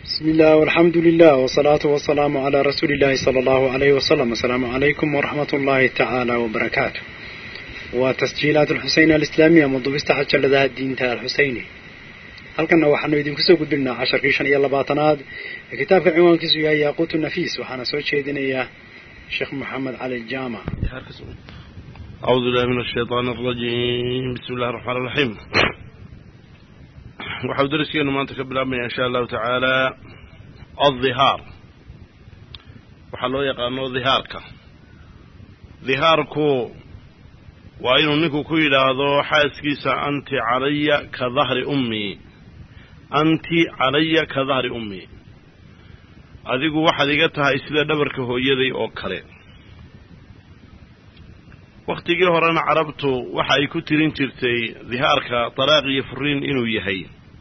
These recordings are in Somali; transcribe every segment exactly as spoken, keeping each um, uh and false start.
بسم الله والحمد لله والصلاة والسلام على رسول الله صلى الله عليه وسلم. السلام عليكم ورحمة الله تعالى وبركاته. وتسجيلات الحسين الإسلامية منذ استحج لذا الدين تاع الحسيني. هل كنا وحنا يدين كسو قدرنا عشر كيشان يلا باطناد كتاب عنوان كسو يا ياقوت النفيس وحنا سويت شيء يا شيخ محمد علي الجامع. أعوذ بالله من الشيطان الرجيم. بسم الله الرحمن الرحيم. waxau daraskeenu maanta ka bilaabmaya insha allahu tacaala adhihaar waxaa loo yaqaano dhihaarka dhihaarku waa inuu ninku ku yidhaahdo xaaskiisa anti calaya ka dahri ummi anti calaya ka dahri ummi adigu waxaad iga tahay sida dhabarka hooyaday oo kale. wakhtigii horena carabtu waxa ay ku tirin jirtay dhihaarka talaaq iyo furiin inuu yahay,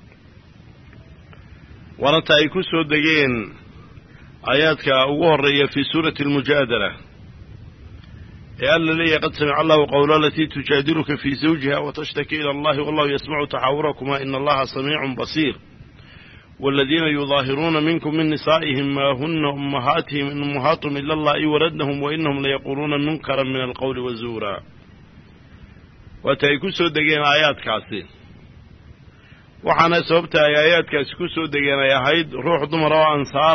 waranta ay ku soo degeen aayaadka ugu horeeya fi suurati almujaadala ee alla leeyahay qad samica allahu qawla allatii tujaadiluka fii zawjiha watashtaki ila allahi wallahu yasmacu taxaawurakuma ina allaha samiicun basiir والذين يظاهرون منكم من نسائهم ما هن أمهاتهم إن أمهاتهم إلا الله ولدنهم وإنهم ليقولون منكرا من القول والزورا. وتأيكو سودجين آيات كاسين وحنا سبت آيات كاسكو سودجين يا هيد روح ضمراء أنصار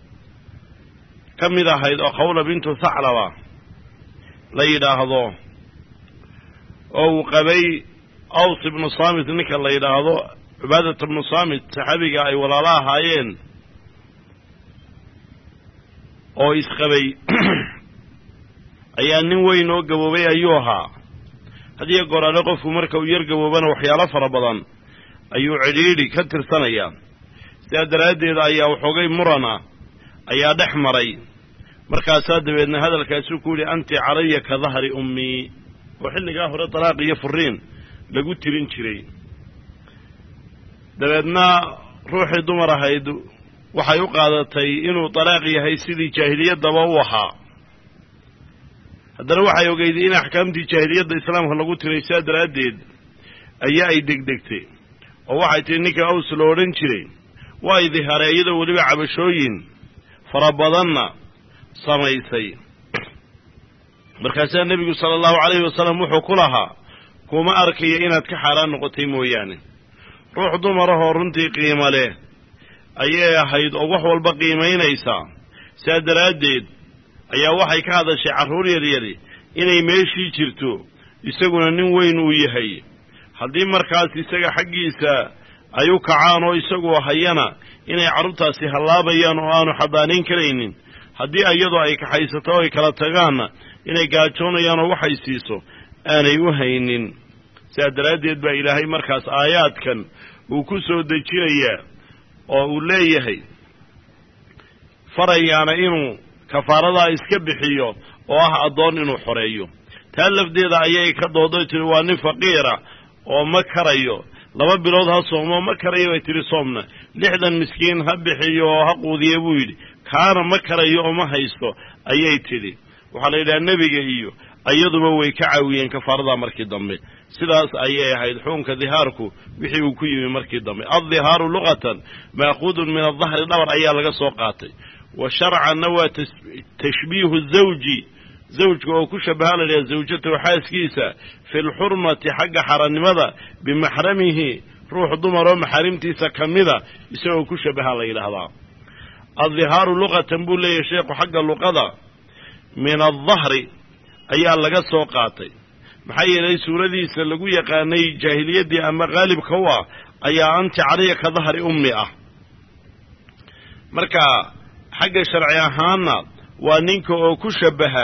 كم إذا هيد أقول بنت ثعلبة ليدا هذا أو قبي أوصي بن صامت نك ليدا هذا عبادة بن صامت صحابيga ay walaalaha haayeen oo isqabay ayaa nin weyn oo gaboobay ayuu ahaa. hadii goorale qofku marka uu yar gaboobana waxyaalo fara badan ayuu cidhiidhi ka tirsanaya, sidaa daraadeed ayaa waxoogay murana ayaa dhex maray. markaasaa dabeedna hadalkaasuu ku yidhi anti calaya ka dahri ummi, oo xilligaa hore talaaq iyo furiin lagu tirin jiray. dabeedna ruuxii dumar ahayd waxay u qaadatay inuu talaaq yahay sidii jaahiliyadaba u ahaa. haddana waxay ogeyday in axkaamtii jaahiliyadda islaamka lagu tiray, sidaa daraaddeed ayaa ay degdegtay oo waxay tihi ninka aws lo odhan jiray waa ay dhihaaray iyadoo weliba cabashooyin fara badanna samaysay. markaasaa nebigu sala allahu calayhi wasalam wuxuu ku lahaa kuma arkaya inaad ka xaaraan noqotay mooyaane. ruux dumarahoo runtii qiimo leh ayay ahayd oo wax walba qiimaynaysaa, sidaa daraaddeed ayaa waxay ka hadashay carruur yaryari inay meeshii jirto isaguna nin weyn uu yahay. haddii markaas isaga xaggiisa ay u kacaan oo isagoo hayana inay carruurtaasi hallaabayaan oo aanu xadaanayn karaynin, haddii iyadoo ay kaxaysato o ay kala tagaanna inay gaajoonayaan oo waxay siiso aanay u haynin. sidaa daraaddeed baa ilaahay markaas aayaadkan uu ku soo dejinayaa oo uu leeyahay farayaana inuu kafaaradaa iska bixiyo oo ah addoon inuu xoreeyo. taa lafdeeda ayay ka dooday tiri waa nin faqiira oo ma karayo, laba bilood ha soomo ma karayo bay tiri soomna lixdan miskiin ha bixiyo oo ha quudiye buu yidhi, kaana ma karayo oo ma haysto ayay tidhi. waxaa la yidhaha nebiga iyo ayaduba way ka caawiyeen kafaaradaa markii dambe. sidaas ayay ahayd xukunka dhihaarku wixii uu ku yimi markii dambe. addihaaru luqatan maaquudun min adahri, dhabar ayaa laga soo qaatay. wa sharcanna waa tashbiihu zawji, zawjka oo ku shabaha la yidhaha zawjatahu xaaskiisa fi lxurmati xagga xarannimada bimaxramihi, ruux dumaroo maxaarimtiisa ka mida isagoo ku shabaha la yidhaahdaa. addihaaru luqatan buu leeyahay sheekhu xagga luqada min aldahri ayaa laga soo qaatay, maxaa yeelay suuradiisa lagu yaqaanay jaahiliyaddii ama qaalibka u ah ayaa anti calaya ka dahri ummi ah. marka xagga sharci ahaanna waa ninka oo ku shabaha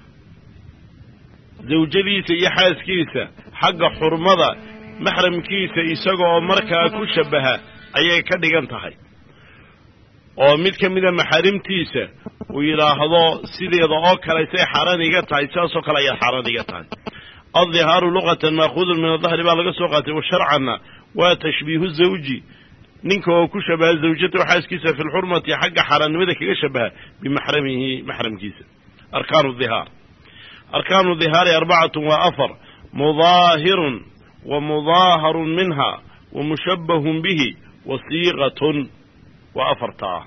zawjadiisa iyo xaaskiisa xagga xurmada maxramkiisa isaga oo markaa ku shabaha ayay ka dhigan tahay, oo mid ka mida maxaarimtiisa uu yidhaahdo sideeda oo kale say xaaraan iga tahay, sidaasoo kale ayaad xaaraan iga tahay. addihaaru luqatan maaquudun min adahri baa laga soo qaatay. wa sharcanna waa tashbiihu zawji, ninka oo ku shabaha zawjatahu xaaskiisa fi lxurmati xagga xaaraannimada kaga shabaha bimaxramihi maxramkiisa. arkaanu dhihaar arkaanu dhihaari arbacatun waa afar: mudaahirun wa mudaaharun minha wa mushabbahun bihi wa siiqatun. وأفرتا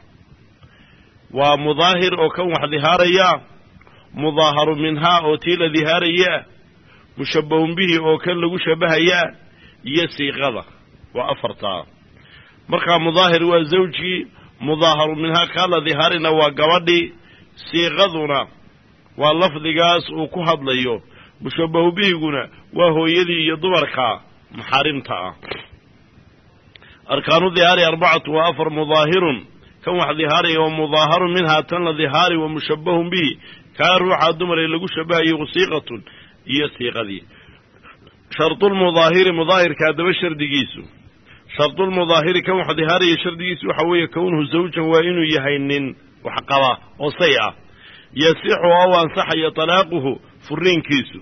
ومظاهر أو كون ظهاريا مظاهر منها أو تيل ظهاريا مشبه به أو كان له شبهيا يسيغضا وأفرتا مركا مظاهر وزوجي مظاهر منها قال ظهارنا وقوادي سيغضنا واللفظ قاس وكهض ليو مشبه به قنا وهو يدي يدورك محارمتا أركان الظهار أربعة وأفر مظاهر كم واحد ظهاري ومظاهر منها تن ظهاري ومشبه به كان روح الدمر اللي شبه يغصيقة يسيقة دي شرط المظاهر مظاهر كادب الشردقيسو شرط المظاهر كم واحد ظهاري الشردقيسو حوية كونه زوجا وإنه يهينن وحقبه وصيعة يسيح أو أنصح يطلاقه فرين كيسو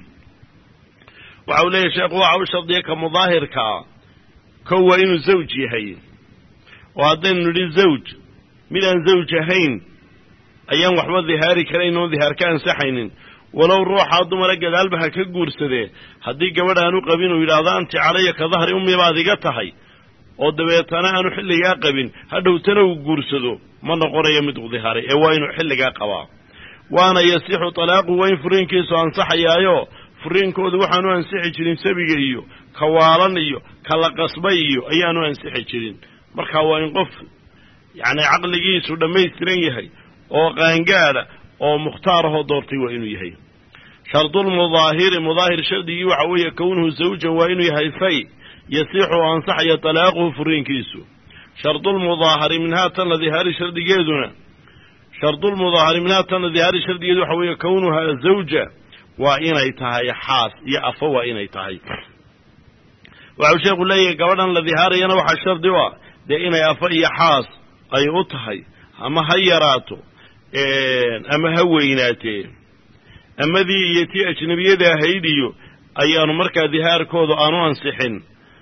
وعوليه شيخ وعو شرطيك مظاهر كا كو إنه زوج يهين وهذين للزوج من أن زوجهين أيام وحبا ظهاري كرين وظهار كان سحين ولو روح عضو مرقى قلبها كقور سده هدي قبلها نقبين ويلاذا أنت علي كظهر أمي باذقتهي ودبيتنا أنو حلقا قبين هدو تنو قور سدو من قرية مدو ظهاري إيوين حلقا قبا وانا يسيح طلاق وين فرين كيسو أنصح يايو فرين كودو وحانو أنسحي جرين سبيق إيو كوالان إيو كالقصبي إيو أيانو أنسحي جرين مركا وين قف يعني عقليgiisu dhamaystiran yahay oo qaangaada oo muxtaaraho doortay waa inuu yahay shardul mudaahir mudaahir shardigi waxa weeye kownuhu zawjan waa inuu yahay fay yasiixu ansaxaya talaaqu furinkiisu shardul mudaahir minha tan dhihari shardigeeduna shardul mudaahir minha tan dhihari shardigeedu waxa weeye kownuha zawja waa inay tahay xaas iyo afa waa inay tahay waxa sheekhu leeyahay gabadhan la dhiharayna waxa shardi waa de inay afa iyo xaas ay u tahay ama ha yaraato ama ha weynaatee amadii iyo tii ajnabiyada ahayd iyo ayaanu markaa dihaarkooda aanu ansixin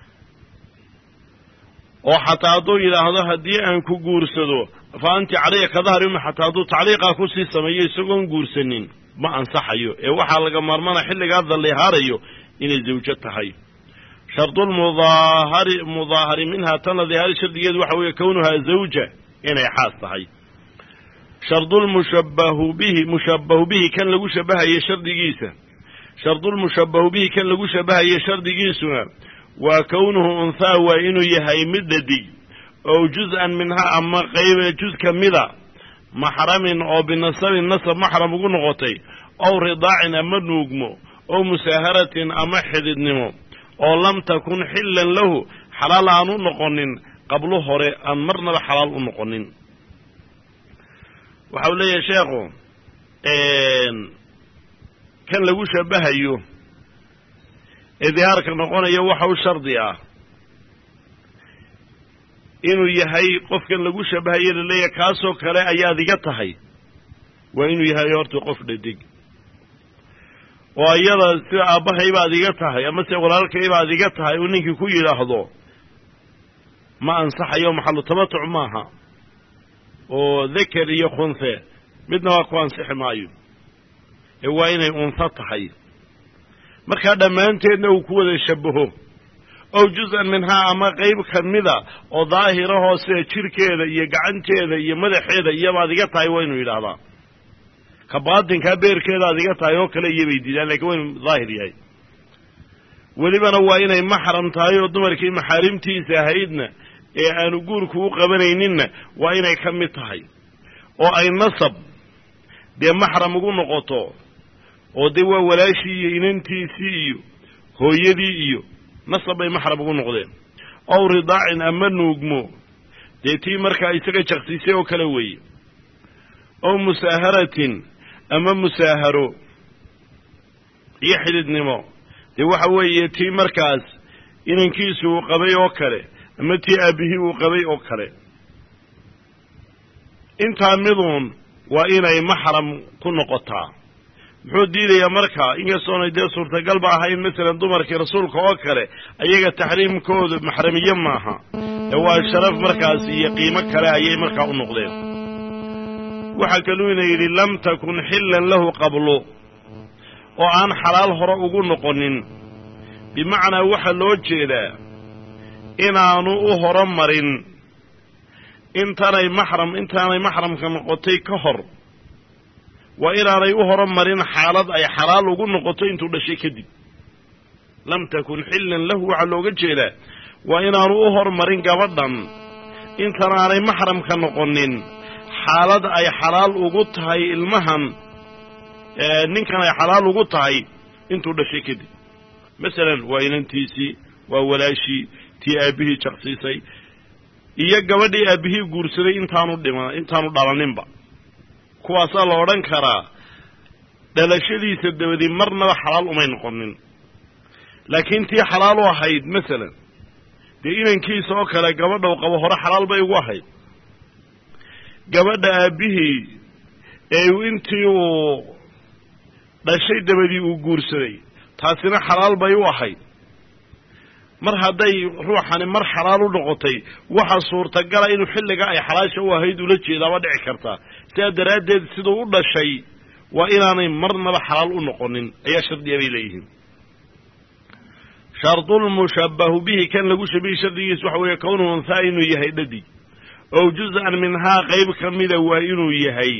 oo xataa hadduu yidhaahdo haddii aan ku guursado fa anti calaya ka dahri uma xataa hadduu tacliiqaa kusii sameeyo isagoon guursanin ma ansaxayo ee waxaa laga maarmana xilligaada la haarayo inay zawjo tahay شرط المظاهر مظاهر منها تنظي هذه الشرط يد وحوي كونها زوجة إن يحاصها شرط المشبه به مشبه به كان له شبه هي شرط جيسة شرط المشبه به كان له شبه هي شرط جيسة وكونه أنثى وإنه يهي مددي أو جزءا منها أما غير جزء كمذا محرم أو بالنصب النصب محرم يكون غطي أو رضاع أما نجمو أو مساهرة أما حدد نمو oo lam takun xillan lahu xalaal aan u noqonin qablo hore aan marnaba xalaal u noqonin waxa uu leeyahay sheekhu een kan lagu shabahayo idihaarka noqonayo waxa uu shardi ah inuu yahay qofkan lagu shabahayo leeyahay kaasoo kale ayaa diga tahay waa inuu yahay horta qof dhadig oo iyada si aabahay baad iga tahay ama si walaalkay baad iga tahay oo ninkii ku yiraahdo ma ansaxayo maxallu tamatu maaha oo dhakar iyo khunsa midna waa ku ansaxi maayo ee waa inay unsa tahay marka dhamaanteedna uu ku wada shabaho oo juz'an minha ama qayb kamida oo daahira hoose jirkeeda iyo gacanteeda iyo madaxeeda iyo baad iga tahay waa inuu yiraahdaa كبادن كبير كذا ذيك تايو كله يبيدي لكن وين ظاهر ياي ولبنا نواينا محرم تايو دمر كي محارمتي سهيدنا إيه أنا أقول كو قبريننا وين يكمل تاي أو أي نصب ده محرم يقول نقطة أو ده ولا شيء ينتي سيو هو يدي إيو نصب أي محرم يقول نقطة أو رضاع أمن نجمو ده تي مركا يسقى شخصي سيو كلوي أو مساهرة أما مساهرو يحدد نمو دي وحوي يتي مركز إن كيسو قبي وكره أما تي أبيه وقبي وكره انت عمضون وإن محرم كن قطع محود ديلي يا مركا إن يسون يدي صورة قلبها هاي مثلا دمرك رسولك وكره أيها تحريم كود محرميا معها هو الشرف مركزي قيمة كره أي مركا النقلين وحكلونا يلي لم تكن حلا له قبله وعن حلال هراء نقنن بمعنى وحل وجهه إن أنو هرمرين intaanay maxram intaanay maxramka noqotay ka hor waa inaanay u horumarin xaalad ay xalaal ugu noqoto intuu dhashay kadib lam takun xillan lahu waxaa looga jeedaa waa inaanu u horumarin gabadhan intanaanay maxramka noqonin xaalad ay xalaal ugu tahay ilmahan ninkan ay xalaal ugu tahay intuu dhashay kadib masalan waa inantiisii waa walaashii tii aabbihii jaqsiisay iyo gabadhii aabbihii guursaday intaanu dhima intaanu dhalaninba kuwaasaa la odhan karaa dhalashadiisa dabadii marnaba xalaal umay noqonin laakiin tii xalaal u ahayd masalan dee inankiisa oo kale gabadha u qabo hore xalaal bay ugu ahayd gabadha aabbihii ee intii uu dhashay dabadii uu guursaday taasina xalaal bay u ahayd mar hadday ruuxani mar xalaal u noqotay waxa suurtagala inuu xilliga ay xalaasha u ahayd ula jeedaaba dhici kartaa sidaa daraaddeed siduu u dhashay waa inaanay marnaba xalaal u noqonin ayaa shardiya bay leeyihiin shardulmushabbahu bihi kan lagu shabihi shardigiis waxa weeye kownuhu unhaa inuu yahay dhadig ow juz-an minhaa qayb ka mida waa inuu yahay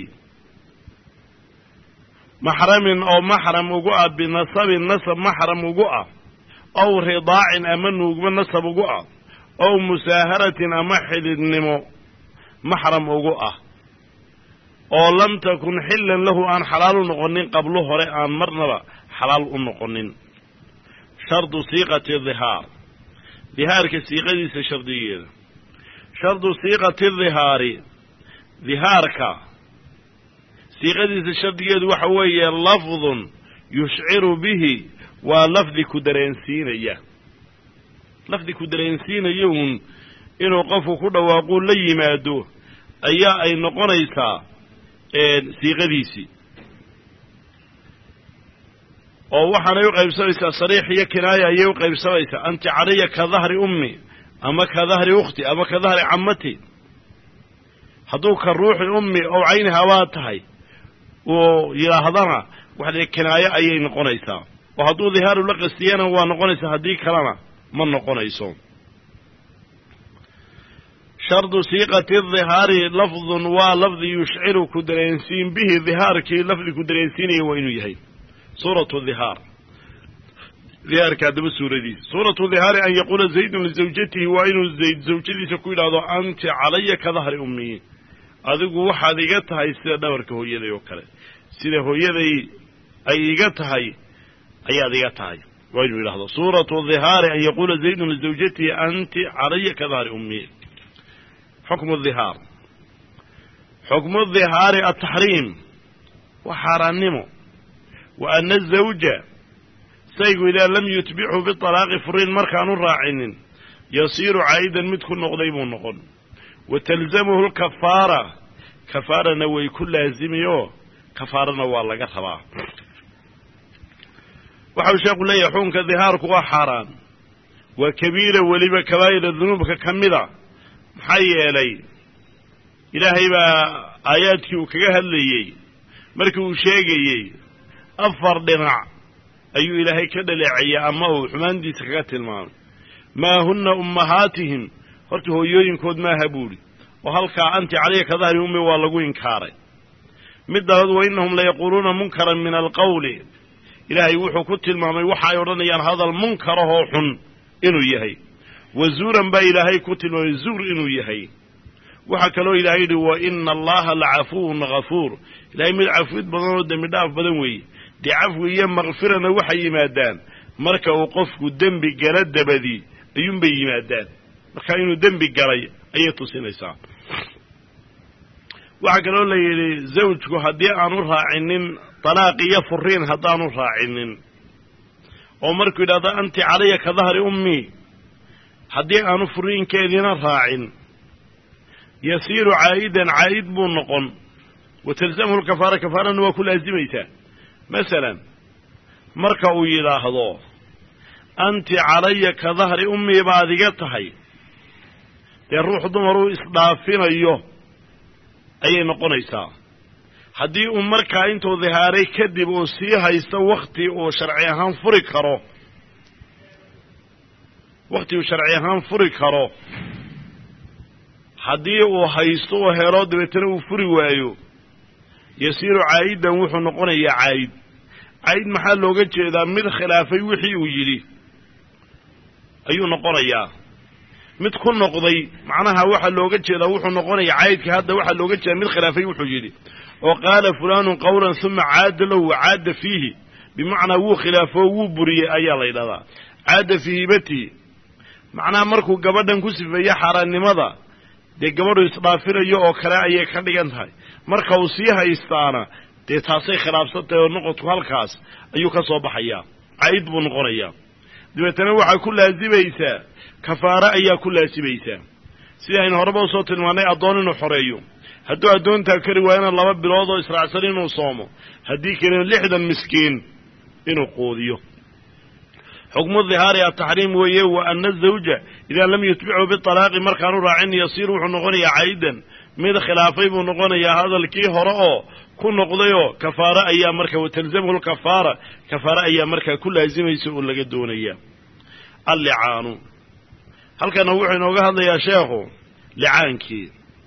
maxramin oo maxram ugu ah binasabin nasab maxram ugu ah ow ridaacin ama nuugma nasab ugu ah ow musaaharatin ama xididnimo maxram ugu ah oo lam takun xillan lahu aan xalaal u noqonin qablo hore aan marnaba xalaal u noqonin shardu siiqati dihaar dihaarka siiqadiisa shardigeeda shardu siiqati dihaari dihaarka siiqadiisa shardigeedu waxa weeye lafdun yushciru bihi waa lafdi ku dareensiinaya lafdi ku dareensiinaya uun inuu qofku ku dhawaaquu la yimaado ayaa ay noqonaysaa siiqadiisii oo waxaanay u qaybsamaysaa sariix iyo kinaaya ayay u qaybsamaysaa anti calaya ka dahri ummi ama ka dahri ukhti ama ka dahri cammati hadduu ka ruuxi ummi oo cayni habaa tahay uu yidhaahdana waxdee kinaayo ayay noqonaysaa oo hadduu dihaaru la qastiyana waa noqonaysaa haddii kalena ma noqonayso shardu siiqati dihaari lafdun waa lafdi yushciru ku dareensiin bihi dihaarkii lafdi ku dareensiinaya waa inuu yahay suuratu dihaar dihaarka haddaba suuradiisa suuratu dihaari an yaquula zaydun lizawjatihi waa inuu zayd zawjadiisa ku yidhaahdo anti calaya ka dahri ummiyi adigu waxaad iga tahay sida dhabarka hooyaday oo kale sida hooyaday ay iga tahay ayaad iga tahay waa inuu yidhahdo suuratu dihaari an yaquula zaydun lizawjatihi anti calaya ka dahri ummiyi xukmu dihaar xukmu dihaari ataxriim waa xaaraannimo wa ana azawja saygu idaa lam yutbichu bialaaqi furiin markaanu raacinin yasiiru caa'idan mid ku noqday buu noqon wa talzamuhu lkafaara kafaarana way ku laazimi oo kafaarana waa laga rabaa waxau sheekhu leeyahay xukunka dihaarku waa xaaraan waa kabiira weliba kabaa'ira dunuubka ka mida maxaa yeelay ilaahay baa aayaadkii uu kaga hadlayey markii uu sheegayey afar dhinac ayuu ilaahay ka dhaleecayay ama uu xumaantiisa kaga tilmaamay maa hunna ummahaatihim horta hooyooyinkood maaha buudhi oo halkaa anti calaya ka dahri ummi waa lagu inkaaray mid dabad wa innahum layaquuluuna munkaran min alqawli ilaahay wuxuu ku tilmaamay waxa ay odhanayaan hadal munkarahoo xun inuu yahay wa zuuran baa ilaahay ku tilmaamay zuur inuu yahay waxaa kaloo ilaahay yidhi wa ina allaha lacafuwun gafuur ilaahay mid cafwid badan oo dembi dhaaf badan weeye dee cafwi iyo makfirana waxay yimaadaan marka uu qofku dembi gala dabadii ayuunbay yimaadaan marka inuu dembi galay ayay tusinaysaa waxaa kaloo la yidhi zawjku haddii aanu raacinin talaaq iyo furiin haddaanu raacinin oo markuu yidhahdo anti calaya ka dahri ummi haddii aanu furiinkeediina raacin yasiiru caa'idan caa'id buu noqon wa talzamhu lkafaara kafaarana waa ku laazimaysaa masalan marka uu yidhaahdo anti calaya ka dahri ummi baad iga tahay dee ruux dumaruu isdhaafinayo ayay noqonaysaa haddii uu markaa intuu dihaaray kadib uu sii haysto wakti uu sharci ahaan furi karo wakti uu sharci ahaan furi karo haddii uu haysto oo helo dabeetana uu furi waayo yasiiru caa'idan wuxuu noqonayaa caa'id caa'id maxaa looga jeedaa mid khilaafay wixii uu yidhi ayuu noqonayaa mid ku noqday macnaha waxaa looga jeedaa wuxuu noqonayaa caa'idka hadda waxaa looga jeedaa mid khilaafay wuxuu yidhi oo qaala fulaanun qawlan uma caada lahu wa caada fiihi bimacnaa wuu khilaafoo wuu buriyey ayaa la yidhahdaa caada fii hibatihi macnaha markuu gabadhan ku sifeeye xaaraannimada dee gabadhu isdhaafinayo oo kale ayay ka dhigan tahay marka uu sii haystaana dee taasay khilaafsan tahay oo noqodku halkaas ayuu ka soo baxayaa caa'id buu noqonayaa dabeetana waxaa ku laasimaysaa kafaare ayaa ku laasimaysaa sida aynu horeba usoo tilmaannay addoon inuu xoreeyo hadduu addoontaa kari waayana laba bilood oo israacsan inuu soomo haddii kalena lixdan miskiin inuu quudiyo xukmu dhihaari ataxriim weeye wa ana azawja idaa lam yutbichu bitalaaqi markaanu raacin yasiir wuxuu noqonayaa caydan mid khilaafay buu noqonayaa hadalkii hore oo ku noqdayoo kafaare ayaa marka watalzamhu lkafaara kafaare ayaa markaa ku laasimaysa oo laga doonaya allicaanu halkana wuxuu inooga hadlayaa sheekhu licaankii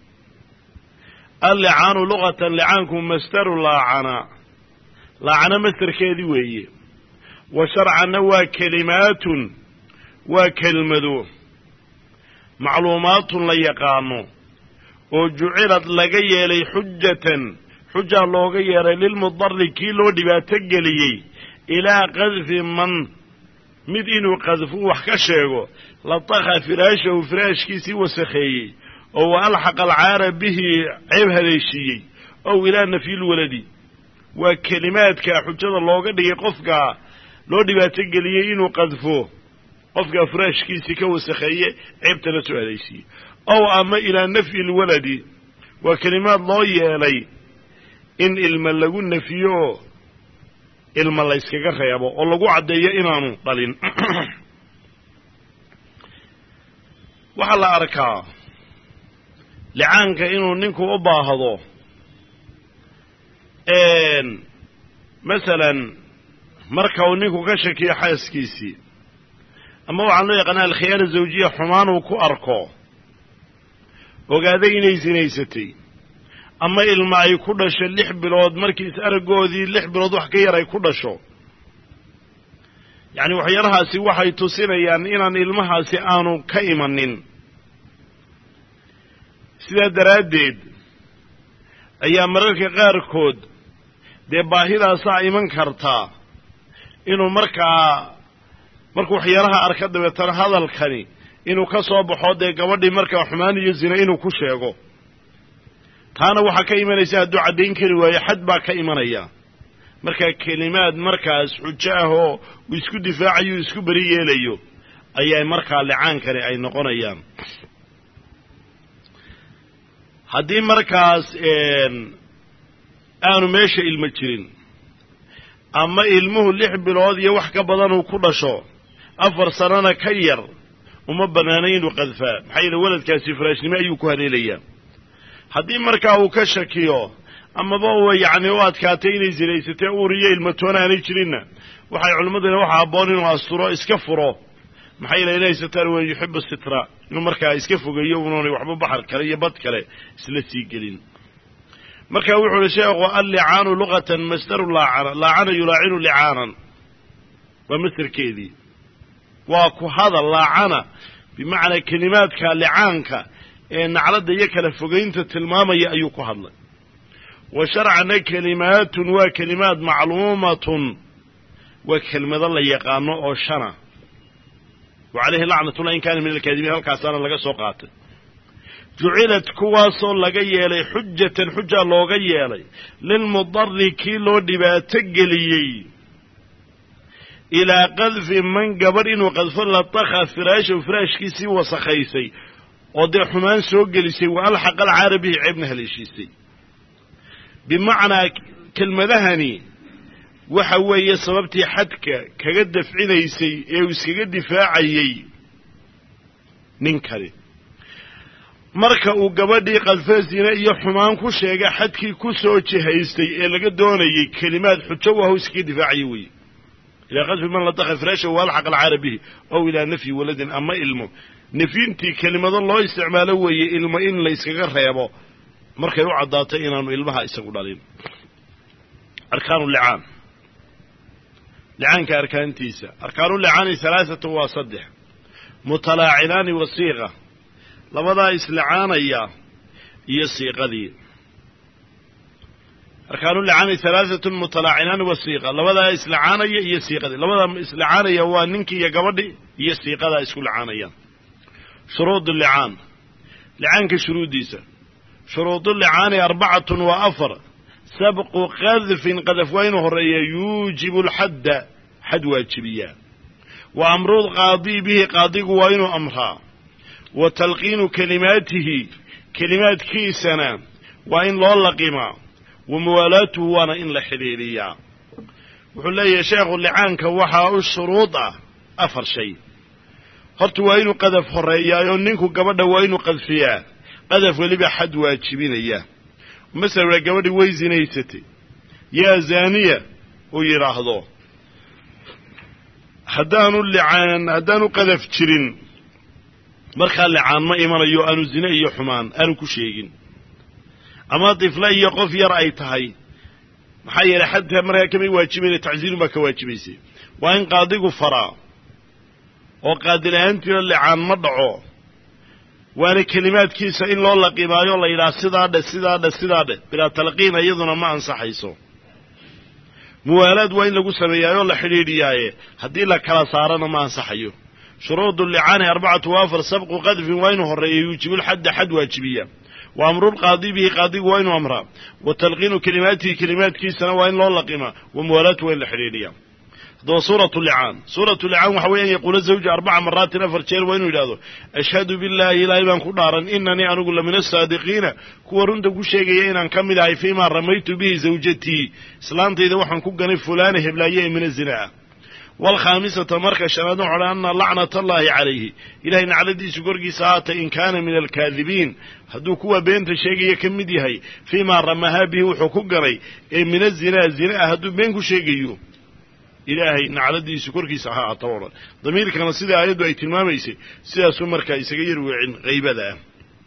allicaanu luqatan licaanku mastaru laacana laacana mastarkeedii weeye wa sharcanna waa kelimaatun waa kelmado macluumaatun la yaqaano oo jucilad laga yeelay xujatan xujaa looga yeelay lilmudari kii loo dhibaato geliyey ilaa qadfi man mid inuu qadfu wax ka sheego latakha firaashahu firaashkiisii wasakheeyey oo wa alxaqa alcaara bihi ceeb haleeshiiyey ow ilaa nafyilwaladi waa kelimaadka xujada looga dhigay qofka loo dhibaato geliyey inuu qadfo qofkaa firaashkiisii ka wasakheeye ceebtana soo haleeshiiyey ow ama ilaa nafyi lwaladi waa kelimaad loo yeelay in ilma lagu nafiyo oo ilma layskaga reebo oo lagu caddeeyo inaanu dhalin waxaa la arkaa licaanka inuu ninku u baahdo masalan marka uu ninku ka shakiyo xaaskiisii ama waxaan loo yaqaanaa alkhiyaana zawjiya xumaan uu ku arko ogaaday inay sinaysatay ama ilma ay ku dhasho lix bilood markiis araggoodii lix bilood wax ka yar ay ku dhasho yacni waxyaalahaasi waxay tusinayaan inaan ilmahaasi aanu ka imanin sidaa daraaddeed ayaa mararka qaarkood dee baahidaasaa iman kartaa inuu markaa markuu waxyaalaha arka dabeetana hadalkani inuu ka soo baxo dee gabadhii markaa xumaan iyo zina inuu ku sheego taana waxaa ka imanaysa hadduu caddayn kari waayo xad baa ka imanaya markaa kelimaad markaas xujo ah oo uu isku difaacayo u isku beri yeelayo ayaa markaa licaankani ay noqonayaan haddii markaas aanu meesha ilmo jirin ama ilmuhu lix bilood iyo wax ka badan uu ku dhasho afar sanana ka yar uma bannaanay inuu qadfaa maxaa yeele waladkaasi firaashnimo ayuu ku haleelayaa haddii markaa uu ka shakiyo amaba uu yacni u adkaatay inay sinaysatee uuriyo ilmatoona aanay jirinna waxay culimmaduna waxa habboon inuu asturo iska furo maxaa yeele ilaahay sataar waa yuxibu sitra inuu markaa iska fogeeyo unuunay waxba baxar kale iyo bad kale isla sii gelin marka wuxuu uhi sheekhu allicaanu luqatan masdaru laacana laacana yulaacinu licaanan waa masdarkeedii waa ku hadal laacana bimacnaa kelimaadka licaanka ee nacladda iyo kala fogaynta tilmaamaya ayuu ku hadlay wa sharcana kelimaatun waa kelimaad macluumatun waa kelmado la yaqaano oo shana wa calayhi lacnatullah in kaana min alkaadibiin halkaasaana laga soo qaatay jucilad kuwaasoo laga yeelay xujatan xuja looga yeelay lilmudari kii loo dhibaato geliyey ilaa qadfi man gabadh inuu qadfo latakha firaashahu firaashkiisii wasakhaysay oo dee xumaan soo gelisay wa alxaqa alcaara bihi ceebna haleeshiisay bimacnaa kelmadahani waxa weeye sababtii xadka kaga dafcinaysay ee uu iskaga difaacayey ninkani marka uu gabadhii qadfo zine iyo xumaan ku sheega xadkii ku soo jihaystay ee laga doonayey kelimaad xujo wahu iskaga difaacayay weeye ilaa qadfi man latakha firaashahu wa alxaqa alcaara bihi ow ilaa nafyi waladin ama ilmo nafyintii kelimado loo isticmaalo weeye ilmo in la iskaga reebo markay u caddaatay inaanu ilmaha isagu dhalin arkaanu licaan licaanka arkaantiisa arkaanu licaani halaaثatu waa saddex mutalaacinaani wa siiqa labadaa islicaanaya iyo siiqadii arkaanu licaani halaaثatu mutalaacinaani wa siiqa labadaa islicaanaya iyo siiqadii labadaa islicaanaya waa ninkii iyo gabadhi iyo siiqadaa isku licaanayaan shuruud licaan licaanka shuruuddiisa shuruud licaani arbacatun wa afar sabqu qadfin qadaf waa inuu horeeya yuujibu alxadda xad waajibiyaa wa amru lqaadi bihi qaadigu waa inuu amraa wa talqiinu kelimaatihi kelimaadkiisana waa in loo laqimaa wa muwaalaatuhu waana in la xidhiiriyaa wuxuu leeyahay sheekhu licaanka waxaa u shuruud ah afar shay horta waa inuu qadaf horeeyaayoo ninku gabadha waa inuu qadfiyaa qadaf weliba xad waajibinaya masalan gabadhi way zinaysatay yaa zaaniya uu yidhaahdo haddaanu licaan haddaanu qadaf jirin markaa licaan ma imanayo aanu zine iyo xumaan aanu ku sheegin ama tifle iyo qof yar ay tahay maxaa yeelay xadka markaa kamay waajibayna tacsiirun baa ka waajibaysay waa in qaadigu faraa oo qaadila-aantiina licaan ma dhaco waana kelimaadkiisa in loo laqimaayo la yidhaha sidaa dhe sidaa dhe sidaa dheh bilaa talqiina iyaduna ma ansaxayso muwaalaad waa in lagu sameeyaayoo la xidhiidhiyaaye haddii la kala saarana ma ansaxayo shuruudu licaani arbacatu wa afar sabqu qadfin waa inuu horreeya yuujibulxadda xad waajibiya wa amrulqaadi bihi qaadigu waa inuu amraa wa talqiinu kelimaatihi kelimaadkiisana waa in loo laqimaa wa muwaalaatu waa in la xidhiidhiyaa haddaba suuratu licaan suuratu licaan waxa weeye an yaquula zawja arbaca maraatin afar jeer waa inuu yidhahdo ashhadu billaahi ilaahay baan ku dhaaran inanii anigu la min asaadiqiina kuwa runta ku sheegaya inaan ka mid ahay fiimaa ramaytu bihi zawjatii islaantayda waxaan ku ganay fulaana heblaaye ee mina zina ah waalkhaamisata marka shanaad wuxu odhan anna lacnata allaahi calayhi ilahay nacladiisu korkiisa haatay in kaana min alkaadibiin hadduu kuwa beenta sheegaya ka mid yahay fiimaa ramahaa bihi wuxuu ku ganay ee mina zinaa zina ah hadduu been ku sheegayo ilaahay nacladiisu korkiisa ha aata o dhan damiirkana sida aayaddu ay tilmaamaysay sidaasuu markaa isaga yar weecin qaybada ah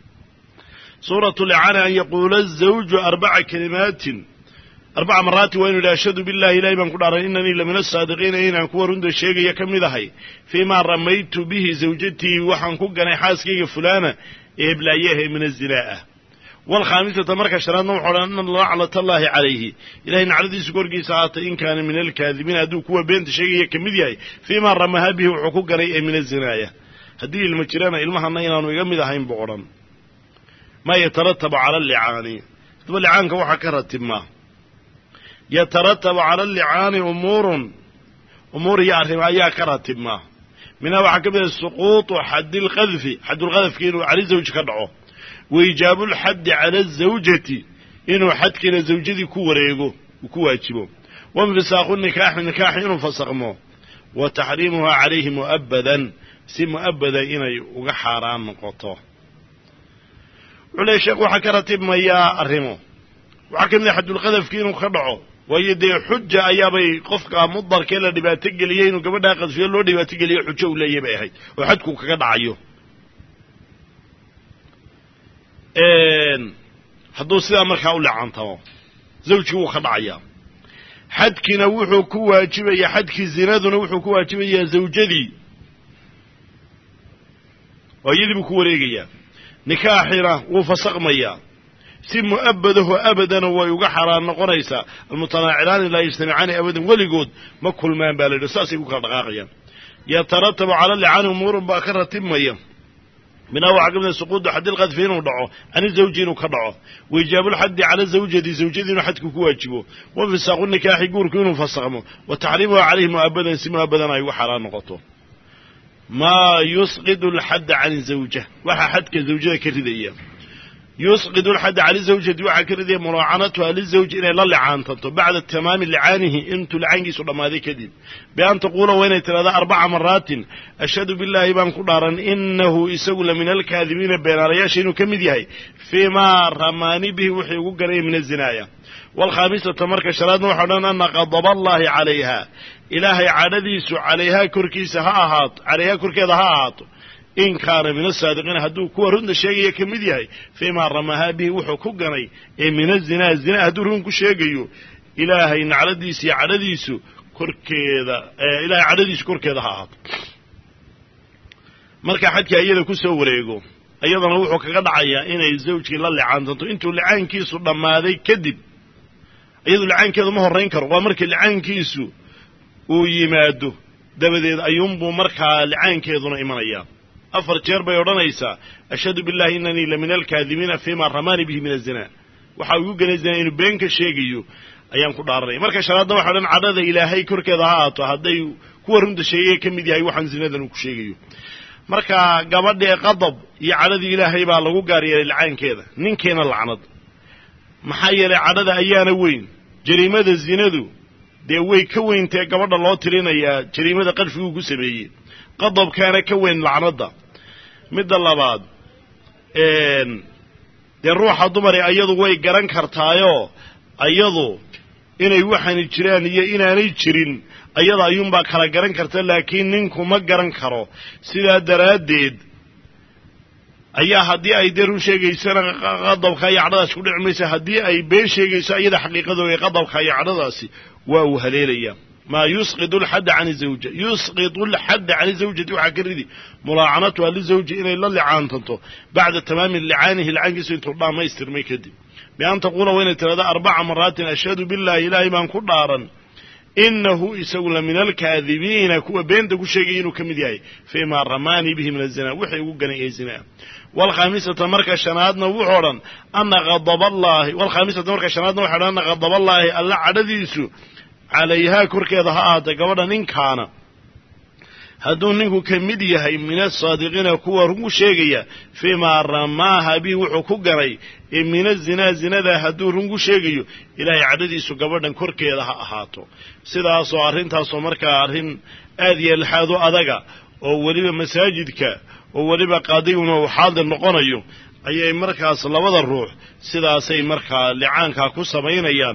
suuratu licaani an yaquula azawju arbaca kalimaatin arbaca maraatin waa inu yidhaha ashhadu billahi ilahay baan ku dhaaran inanii la min asaadiqiina inaan kuwa runta sheegaya ka mid ahay fiimaa ramaytu bihi zawjatii waxaan ku ganay xaaskayga fulaana ee heblaayaha ee min azinaa ah waalkhaamisata marka shanaadna wuxu odhan anna lacnata allaahi calayhi ilahay nacladiisu korkiisa haatay in kaana min alkaadibiin hadduu kuwa beenta sheegaya ka mid yahay fiimaa ramahaa bihi wuxuu ku ganay ee min azinaaya haddii ilma jirana ilmahana inaanu iga mid ahayn buu odhan maa yataratabu cala allicaani haddaba licaanka waxaa ka ratibmaa yataratabu cala allicaani umuurun umuur iyo arrimo ayaa ka ratibmaa minhaa waxaa ka mid ah suquutu xaddilqadfi xaddulqadafki inuu cali zawj ka dhaco waijaabu lxaddi cala azawjati inuu xadkiina zawjadii ku wareego uu ku waajibo wainfisaaqu nikaaxi nikaaxi inuu fasaqmo wa taxriimuhaa calayhi mu'abadan si mu'abada inay uga xaaraan noqoto wuxuu leey sheekh waxaa ka ratibmayaa arrimo waxaa ka mid a xaddulqadafkii inuu ka dhaco waayo dee xuja ayaabay qofka mudarkee la dhibaato geliyey inuu gabadhaa qadfiyo loo dhibaato geliyo xujo u leeyahy bay ahayd oo xadku kaga dhacayo hadduu sidaa markaa u licantamo zawjkii wuu ka dhacayaa xadkiina wuxuu ku waajibayaa xadkii zinaduna wuxuu ku waajibayaa zawjadii oo iyadii buu ku wareegayaa nikaaxina wuu fasaqmayaa si mu'abadaho abadana way uga xaaraan noqonaysaa almutanaacilaani laa yajtamicaani abadan weligood ma kulmaan baa la yidhi saasay ku kala dhaqaaqayaan yataratabu cala licaani umuurun baa ka ratibmaya minhaa waxaa ka mid a suquudu xaddilqadfi inuu dhaco cani zawji inuu ka dhaco waijaabuulxaddi cala zawjati zawjadii inuu xadku ku waajibo wainfisaaqu nikaaxi guurku inuu fasaqmo wa taxriimuha calayhi mu'abadan si mu'abadan ay uga xaaraan noqoto maa yusqidu alxadda cani zawja waxaa xadka zawjada ka ridaya yusqidu alxadda cani zawjati waxaa ka ridaya mulaacanatuha lizawji inay la licaantanto bacda tamaami licaanihi intuu licaankiisu dhammaaday kadib bian taquula waa inay tidhahda arbaca maraatin ashhadu billaahi baan ku dhaaran inahu isagu la min alkaadibiina beenaalayaasha inuu ka mid yahay fiimaa ramaani bihi wuxuu ugu ganaya min azinaaya waalkhaamisata marka shanaadna waxau dhan anna qadaba allaahi calayha ilaahay cadhadiisu calayhaa korkiisa ha ahaato calayhaa korkeeda ha ahaato in kaana min asaadiqiina hadduu kuwa runta sheegaya ka mid yahay fiimaa ramahaa bihi wuxuu ku ganay ee min azinaa zinaa hadduu run ku sheegayo ilaahay nacladiisa iyo cadhadiisu korkeeda ilaahay cadhadiisu korkeeda ha ahaato marka xadka iyada ku soo wareego iyadana wuxuu kaga dhacayaa inay zawjkii la licaantanto intuu licaankiisu dhammaaday kadib iyadu licaankeedu ma horrayn karo waa markii licaankiisu uu yimaado dabadeed ayuunbuu markaa licaankeeduna imanayaa afar jeer bay odhanaysaa ashhadu billahi inanii la min alkaadimiina fiimaa ramaani bihi min azinaa waxa ugu ganaysanaa inuu been ka sheegayo ayaan ku dhaaranaya marka shanaadna waxa odhan cadhada ilaahay korkeeda ha ahaato hadday kuwa runta sheegaya ka mid yahay waxaan zinadan uu ku sheegayo marka gabadhee qadab iyo cadhadii ilaahay baa lagu gaar yeelay licaankeeda ninkeena lacnad maxaa yeelay cadhada ayaana weyn jariimada zinadu dee way ka weyntae gabadha loo tirinayaa jariimada qadfiguu ku sameeyey qadabkaana ka weyn lacnadda midda labaad dee ruuxa dumari ayadu way garan kartaayoo ayadu inay waxaani jiraan iyo inaanay jirin ayada ayuunbaa kala garan karta laakiin ninku ma garan karo sidaa daraaddeed ayaa haddii ay dee run sheegaysana qadabka iyo cadhadaasi ku dhici maysa haddii ay been sheegayso iyada xaqiiqadooda qadabka iyo cadhadaasi waa uu haleelayaa maa yusqidu alxadda cani zawja yusqidu alxadda cani zawjati waxaa ka ridi mulaacanatuha lizawji inay la licaantanto bacda tamaami licaanihi licaankiisu intuu dhammaystirmay kadib bian taquula waa inay tirahda arbaca maraatin ashhadu billahi ilaahay baan ku dhaaran inahu isagu la min alkaadibiina kuwa beenta ku sheegaya inuu ka mid yahay fiimaa ramaanii bihi min azinaa wixii ugu ganay ee zinaa waalkhaamisata marka shanaadna wuxuu odhan ana adaballaahi waalkhaamisata marka shanaadna waxay odhan ana khadaballaahi alla cadhadiisu calayhaa korkeeda ha ahaatay gabadha ninkaana hadduu ninku ka mid yahay min asaadiqiina kuwa runku sheegaya fiimaa ramaaha bihi wuxuu ku ganay ee min azinaa zinadaa hadduu runku sheegayo ilaahay cadhadiisu gabadhan korkeeda ha ahaato sidaasoo arrintaasoo markaa arrin aad iyo laxaad u adaga oo weliba masaajidka oo weliba qaadiguna uu xaadir noqonayo ayay markaas labada ruux sidaasay markaa licaankaa ku samaynayaan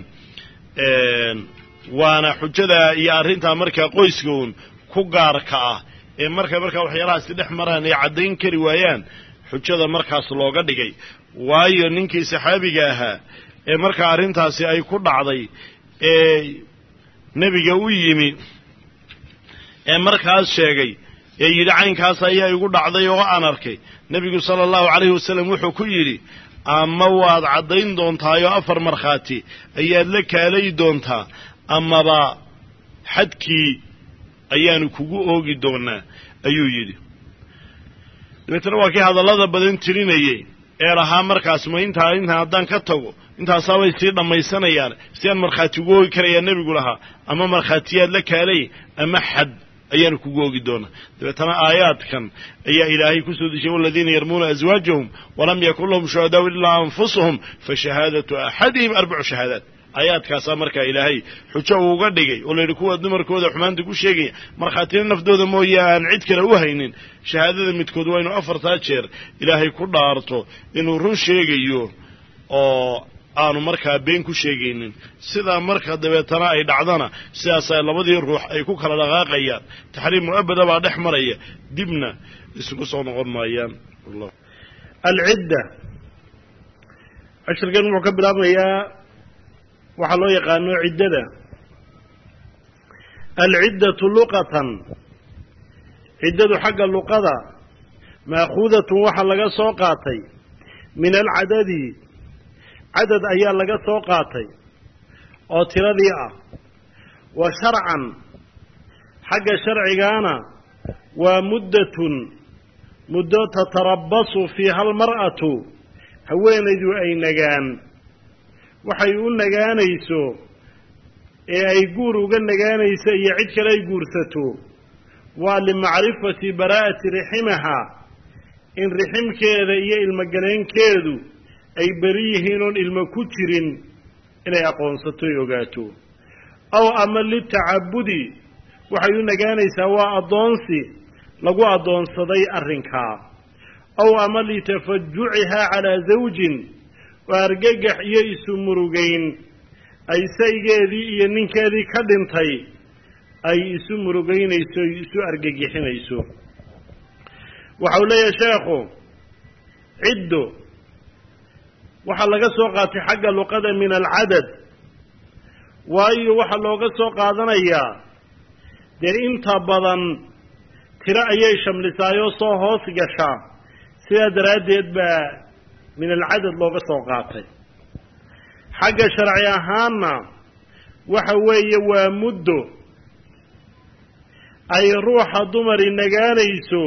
waana xujada iyo arrintaa markaa qoyskoon ku gaarka ah ee marka markaa waxyaalahaasi dhex maraan ay caddayn kari waayaan xujada markaas looga dhigay waayo ninkii saxaabiga ahaa ee markaa arrintaasi ay ku dhacday ee nebiga u yimi ee markaas sheegay ee yidhi caynkaas ayaa igu dhacday oo aan arkay nebigu sala allahu calayhi wasallam wuxuu ku yidhi ama waad caddayn doontaayoo afar markhaati ayaad la kaalay doontaa amaba xadkii ayaanu kugu oogi doonaa ayuu yidhi dabeetana waa kii hadallada badan tirinayay ee lahaa markaas ma intaa intaan haddaan ka tago intaasaabay sii dhammaysanayaan si aan markhaati ugu oogi karayaa nebigu lahaa ama markhaatiyaad la kaalay ama xad ayaanu kugu oogi doonaa dabeetana aayaadkan ayaa ilaahay ku soo dejiyay waladiina yarmuuna aswaajahum walam yakun lahum shuhadaau ilaa anfusuhum fa shahaadatu axadihim arbacu shahaadaat aayaadkaasaa markaa ilaahay xujo uuga dhigay oo layidhi kuwa dumarkooda xumaanta ku sheegaya markhaatina naftooda mooye aan cid kale u haynin shahaadada midkood waa inuu afartaa jeer ilaahay ku dhaarto inuu run sheegayo oo aanu markaa been ku sheegaynin sidaa marka dabeetana ay dhacdana sidaasaa labadii ruux ay ku kala dhaqaaqayaan taxriim mu'abada baa dhex maraya dibna isugu soo noqon maayaan alcidda cashirkan wuxuu ka bilaabmayaa waxaa loo yaqaano ciddada alciddatu luqatan ciddadu xagga luqada maakuudatun waxaa laga soo qaatay min alcadadi cadad ayaa laga soo qaatay oo tiradii ah wa sharcan xagga sharcigaana waa muddatun muddo tatarabbasu fiiha almar'atu haweenaydu ay nagaan waxay u nagaanayso ee ay guur uga nagaanayso iyo cid kale ay guursato waa limacrifati baraa'ati riximaha in riximkeeda iyo ilmogaleenkeedu ay beri yihiin oon ilmo ku jirin inay aqoonsato ay ogaato aw ama litacabudi waxay u nagaanaysaa waa addoonsi lagu addoonsaday arrinkaa aw ama litafajucihaa calaa zawjin oo argagax iyo isu murugayn ay saygeedii iyo ninkeedii ka dhintay ay isu murugaynayso isu argagixinayso وحولي يا شيخو عدو وحا لغا سو قاتي حق اللقدة من العدد وأي وحا لغا سو قادنيا دي انت بدن ترى أي شملسايو سو هوس قشا سيدا دراديد با من العدد لغا سو قاتي حق شرعي أهانا وحوي ومدو أي روح دمر نغانيسو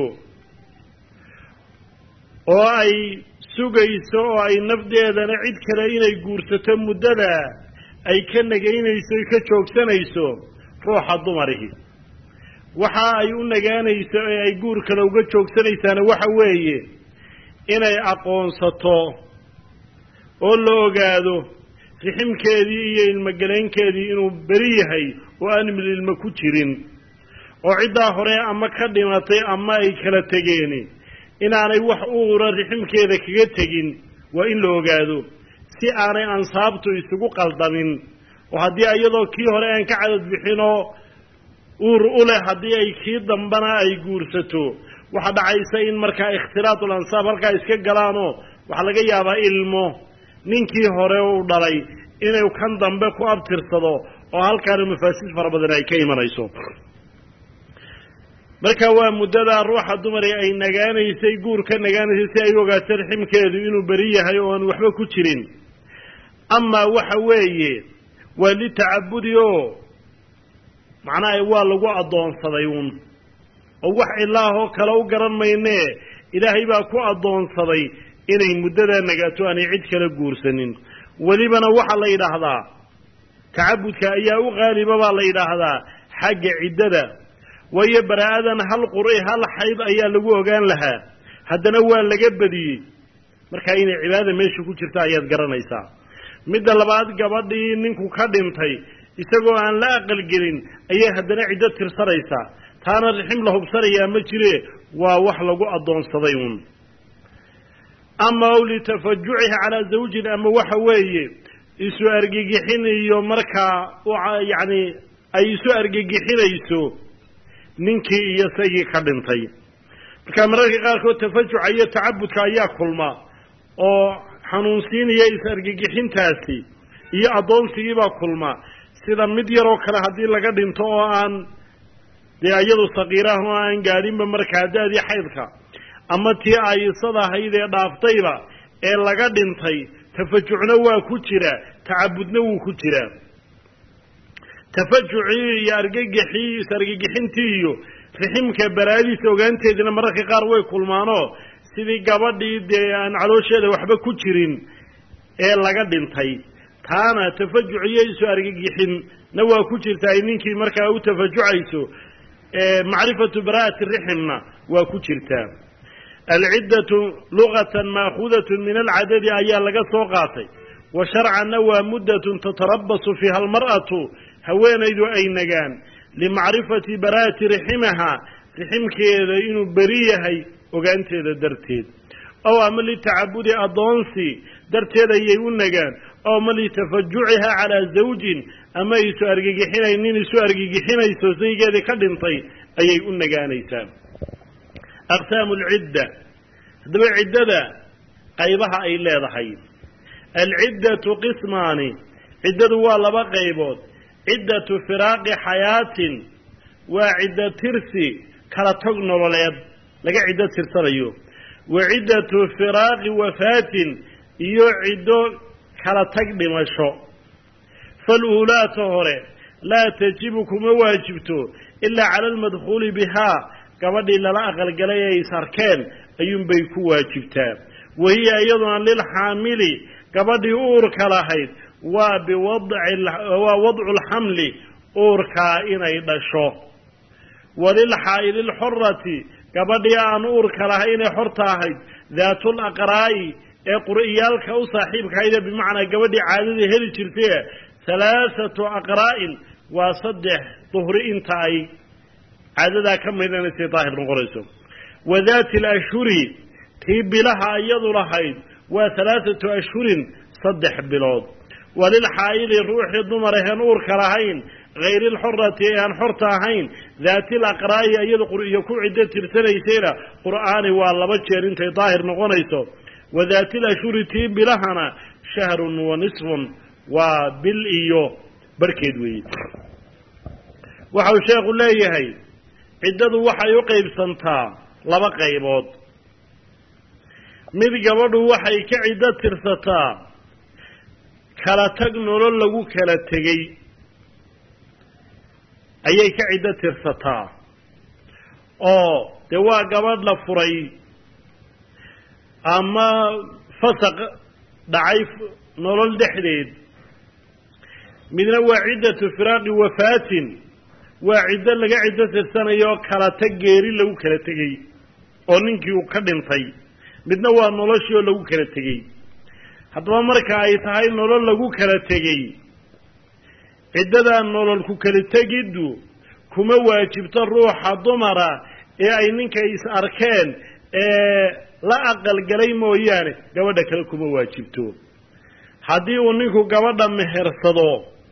oo ay sugayso oo ay nafdeedana cid kale inay guursato muddada ay ka nagaynayso ka joogsanayso ruuxa dumarihi waxa ay u nagaanayso ee ay guur kale uga joogsanaysaana waxa weeye inay aqoonsato oo la ogaado riximkeedii iyo ilmagaleenkeedii inuu bari yahay oo aan mililma ku jirin oo cidda hore ama ka dhimatay ama ay kala tageen inaanay wax uura riximkeeda kaga tagin waa in la ogaado si aanay ansaabtu isugu qaldamin oo haddii iyadoo kii hore aan ka cadad bixino uur u leh haddii ay kii dambana ay guursato waxa dhacaysa in markaa ikhtilaatul ansaab halkaa iska galaano waxa laga yaabaa ilmo ninkii hore u dhalay inuu kan dambe ku abtirsado oo halkaana mafaasid fara badan ay ka imanayso marka waa muddada ruuxa dumar ay nagaanaysay guur ka nagaanaysay si ay ogaato riximkeedu inuu bari yahay oo aan waxba ku jirin ama waxa weeye waa li tacabudiyo macnaha waa lagu adoonsaday uun oo wax ilaaho kale u garan maynee ilaahay baa ku adoonsaday inay muddada nagaato aan cid kale guursanin walibana waxa la yiraahdaa tacabudka ayaa u qaaliba baa la yiraahdaa xagga ciddada وهي براءة هل قرئ هل حيض أيها لغو أغان لها هذا نوال لغا بدي مركاين عبادة ميشو كو جرتا آيات قرانيسا مدى لبعض قبضي ننكو كدنتي يساقو عن لا أقل قرين أيها هدنا عدد ترسريسا تانا الرحيم له بصريا مجري ووح لغو أدون صديون أما أولي تفجعها على زوج أما وحوي يسو أرقيقي حين يومركا يعني أي يسو أرقيقي حين يسو ninkii iyo sayii ka dhintay marka mararka qaarkood tafajuc iyo tacabudka ayaa kulma oo xanuunsiinaya is-argagixintaasi iyo adoonsigiibaa kulma sida mid yaroo kale haddii laga dhinto oo aan dee iyadu saqiiraah oo aan gaadhinba markaa daadii xaydka ama tii aayisada ahayd ee dhaaftayba ee laga dhintay tafajucna waa ku jira tacabudna wuu ku jiraa تفجعي يا أرجحي سرجحنتيو رحمك برادي سوغان تيدنا مرة قار وي كلمانو سيدي قبضي دي أن علوشة دي وحبا كتشرين إيه لغا دينتاي تانا تفجعي يسو أرجحين نوا كتشر تاينينكي مركا أو تفجعيسو إيه معرفة براءة الرحمنا وكتشرتا العدة لغة مأخوذة من العدد أيها لغا سوقاتي وشرعا نوا مدة تتربص فيها المرأة هوانيدو أي نغان لمعرفة براءة رحمها رحمكيدا إنو بريهي وغانتيدا درتيد أو أملي تعبد أضانسي درتيدا يهون نغان أو أملي تفجعها على زوج أما يسو أرقيقي حينا إنين يسو أرقيقي حينا يسو سيقادي قدنطي أي يهون نغان إيسان أقسام العدة دبع عدة قيبها أي لا ضحي العدة قسمان عدة والله قيبوت عدة فراق حياة وعدة ترسي كلا تغنى وليد لقى عدة ترسريو وعدة فراق وفاة يعد كلا تقدم الشو فالأولى تهري لا تجيبكم واجبته إلا على المدخول بها قبل إلا لا أقل قليا يساركين أيوم بيكو واجبتها وهي أيضا للحامل قبل أورك لهيد وبوضع ووضع الحمل أوركا إني دشو وللحائل الحرة قبل أن أوركا لهين حرتاهيد ذات الأقراء قرئيالك أو صاحبك هيدا بمعنى قبل عادة هل ترتيه ثلاثة أقراء وصدح طهر انتاي عادة كم إذا نسي طاهر نقرسه وذات الأشهر تيب لها أيض لهيد وثلاثة أشهر صدح بلاد وللحائل الروح الضمره نور كراهين غير الحرة أن حرتها هين ذات الأقراء يكون عدة ترسليسينا قرآن والله بجير انت ظاهر نغنيسو وذات الأشهر تيم بلهنا شهر ونصف وبالإيو بركدوي وحو شيخ الله يهي عدد وحا يقيب سنتا لبا قيبود mid gabadhu waxay ka cido tirsataa kala tag nolol lagu kala tagay ayay ka cido tirsataa oo de waa gabadh la furay ama fasaq dhacay nolol dhexdeed midna waa ciddatu firaaqi wafaatin waa ciddo laga cido tirsanayo kala tag geeri lagu kala tagay oo ninkii uu ka dhintay midna waa noloshii lagu kala tagay haddaba marka ay tahay nolol lagu kala tagay ciddada nolol ku kala tagiddu kuma waajibto ruuxa dumara ee ay ninka is arkeen ee la aqal galay mooyaane gabadha kale kuma waajibto haddii uu ninku gabadha mehersado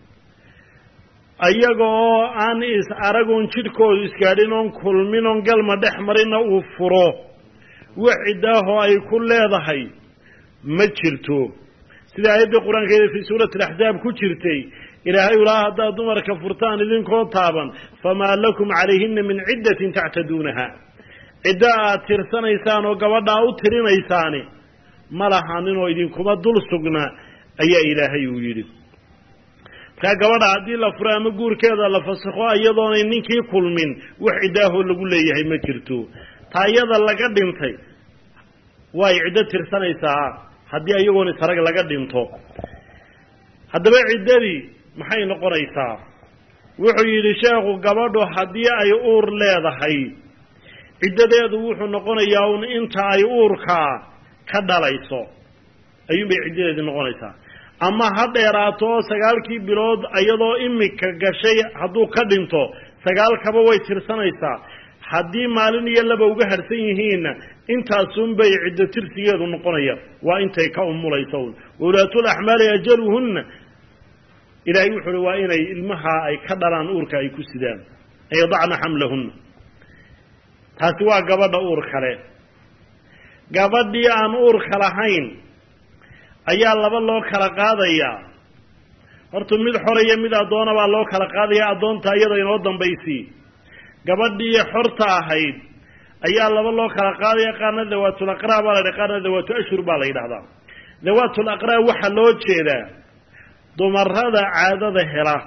ayagoo aan is aragun jidhkoodu isgaadhin oon kulmin oon galma dhex marina uu furo wax ciddaaho ay ku leedahay ma jirto sida aayadda qur-aankeeda fii suurati alaxzaab ku jirtay ilaahay ulaa haddaad dumarka furtaan idinkoo taaban famaa lakum calayhina min ciddatin tactaduunaha ciddo aad tirsanaysaan oo gabadhaa u tirinaysaani ma lahaninoo idinkuma dul sugna ayaa ilaahay uu yidhi markaa gabadha haddii la furo ama guurkeeda la fasakho iyadoonay ninkii kulmin wax ciddaahoo lagu leeyahay ma jirto taayada laga dhintay way ciddo tirsanaysaa haddii ayagoon isarag laga dhinto haddaba ciddadii maxay noqonaysaa wuxuu yidhi sheekhu gabadhu haddii ay uur leedahay ciddadeedu wuxuu noqonayaa un inta ay uurkaa ka dhalayso ayuunbay ciddadeedii noqonaysaa ama ha dheeraato oo sagaalkii bilood iyadoo imika gashay hadduu ka dhinto sagaalkaba way tirsanaysaa haddii maalin iyo laba uga harsan yihiinna intaasunbay ciddo tirsigeedu noqonaya waa intay ka umulayso un wawlaatul axmaali ajaluhunna ilaahay wuxu uhi waa inay ilmaha ay ka dhalaan uurka ay ku sidaan ay yadacna xamlahunna taasi waa gabadha uur kale gabadhii aan uurka lahayn ayaa laba loo kala qaadayaa horta mid xoraya mid addoona baa loo kala qaadayaa addoonta iyada inoo dambaysii gabadhii xorta ahayd ayaa laba loo kala qaadaya qaarna dawaatul aqraa baa la yidhaha qaarna dawaatu ashhur baa la yidhahdaa dawaatul aqraa waxaa loo jeedaa dumarada caadada hela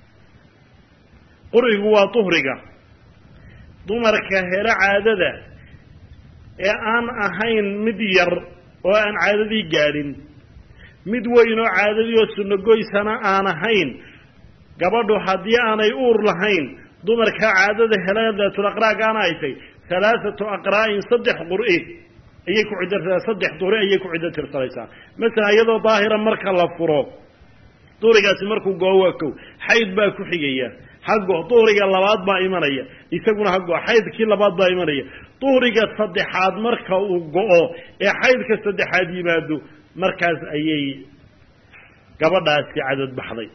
qurigu waa duhriga dumarka hela caadada ee aan ahayn mid yar oo aan caadadii gaadhin mid weyn oo caadadii oo sunnagoysana aan ahayn gabadhu haddii aanay uur lahayn dumarka caadada hela daatul aqraagaana aytay halaathatu aqraa'in saddex qur'i ayay ku cidda saddex duhri ayay ku ciddo tirsanaysaa masalan iyadoo daahira marka la furo duhrigaasi markuu go-o waa kow xayd baa ku xigaya hago duhriga labaad baa imanaya isaguna hago xaydkii labaad baa imanaya duhriga saddexaad marka uu go-o ee xaydka saddexaad yimaado markaas ayay gabadhaasi cadad baxday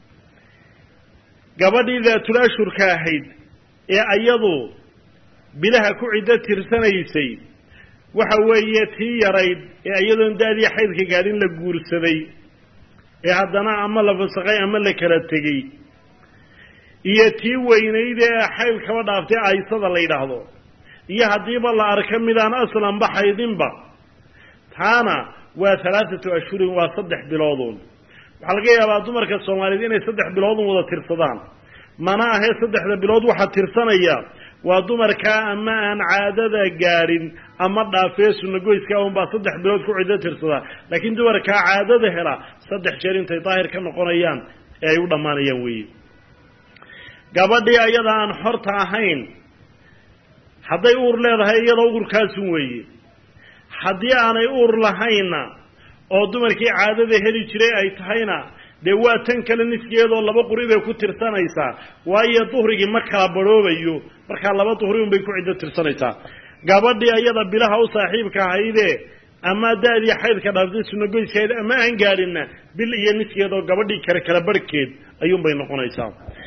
gabadhii daatul ashhurka ahayd ee iyadu bilaha ku ciddo tirsanaysay waxa weeye tii yarayd ee iyadoon daadii xaydka gaadhin la guursaday ee haddana ama la fasakhay ama la kala tegey iyo tii weynayd ee xayl kaba dhaaftay aysada la yidhaahdo iyo haddiiba la arka midaan aslan baxaydinba taana waa halaathatu ashhurin waa saddex bilooduun waxaa laga yaabaa dumarka soomaaliyeed inay saddex biloodun wada tirsadaan mana ahee saddexda bilood waxaa tirsanaya waa dumarkaa ama aan caadada gaadhin ama dhaafee sunagoyska unbaa saddex bilood ku ciddo tirsadaa laakiin dumarkaa caadada hela saddex jeer intay daahir ka noqonayaan ee ay u dhammaanayaan weeye gabadhii ayada aan xorta ahayn hadday uur leedahay iyadoo uurkaasun weeye haddii aanay uur lahaynna oo dumarkii caadada heli jiray ay tahayna dee waa tan kale niskeedoo laba quri bay ku tirsanaysaa waayo duhrigii ma kala badhoobayo markaa laba duhri unbay ku ciddo tirsanaysaa gabadhii ayada bilaha u saaxiibka ahaydee ama da-dii xaydka dhaaftay sunagoyskeed ama aan gaadhinna bil iyo niskeedoo gabadhii kale kala barhkeed ayuunbay noqonaysaa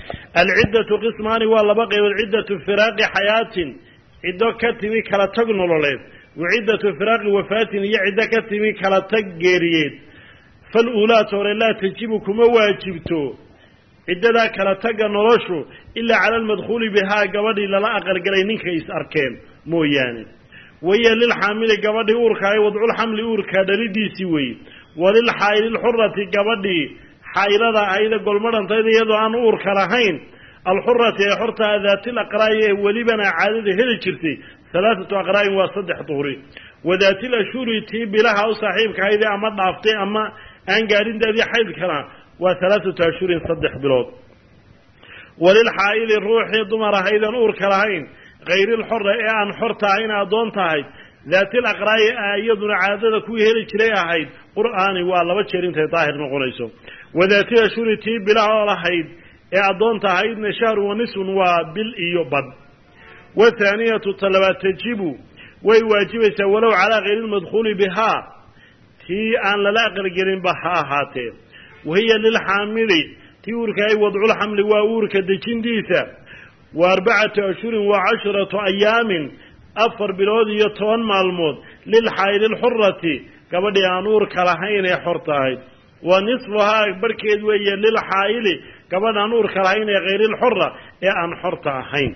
العدة قسمان والبقي والعدة فراق حياة عدة كتمي كلا تغنولوليد وعدة فراق وفاة هي عدة كتمي كلا تغيريد فالأولى توري لا تجيبكم واجبتو عدة كلا تغنولوشو إلا على المدخول بها قبضي للا أقل قلينين كيس أركين موياني وهي للحامل قبضي أوركا وضع الحمل أوركا دليدي سوي وللحائل الحرة قبضي حائلة أيضا قل مرن طيب يدو عن أوركا رهين الحرة حرة ذات الأقراء ولبنا عادة هلجرتي ثلاثة أقراء وصدح طهري وذات الأشهر تيب لها أو صاحبك هذا أما ضعفتي أما أن قارين ذي حيث كلام وثلاثة أشهر صدح بلود وللحائل الروح ضمر أيضا أوركا رهين غير الحرة أن حرة عين أدونتها ذات الأقراء أيضا عادة كوي هلجري هيد قرآني والله بشرين تطاهر نقوليسو وذات الأشهر تيب لها رهيد أدونتها هيدنا شهر ونصف وبالإيو بد والثانية الطلبات تجيب ويواجبس ولو على غير المدخول بها تي أن لا قرقرين بها هاتين وهي للحامل تيورك أي وضع الحمل وأورك دجين ديسا وأربعة أشهر وعشرة أيام أفر بلود يطوان مالمود للحائل الحرة كبدي أنور كرهين حرتاي ونصفها بركيد وهي للحائل كبدي أنور كرهين غير الحرة أن حرتاهين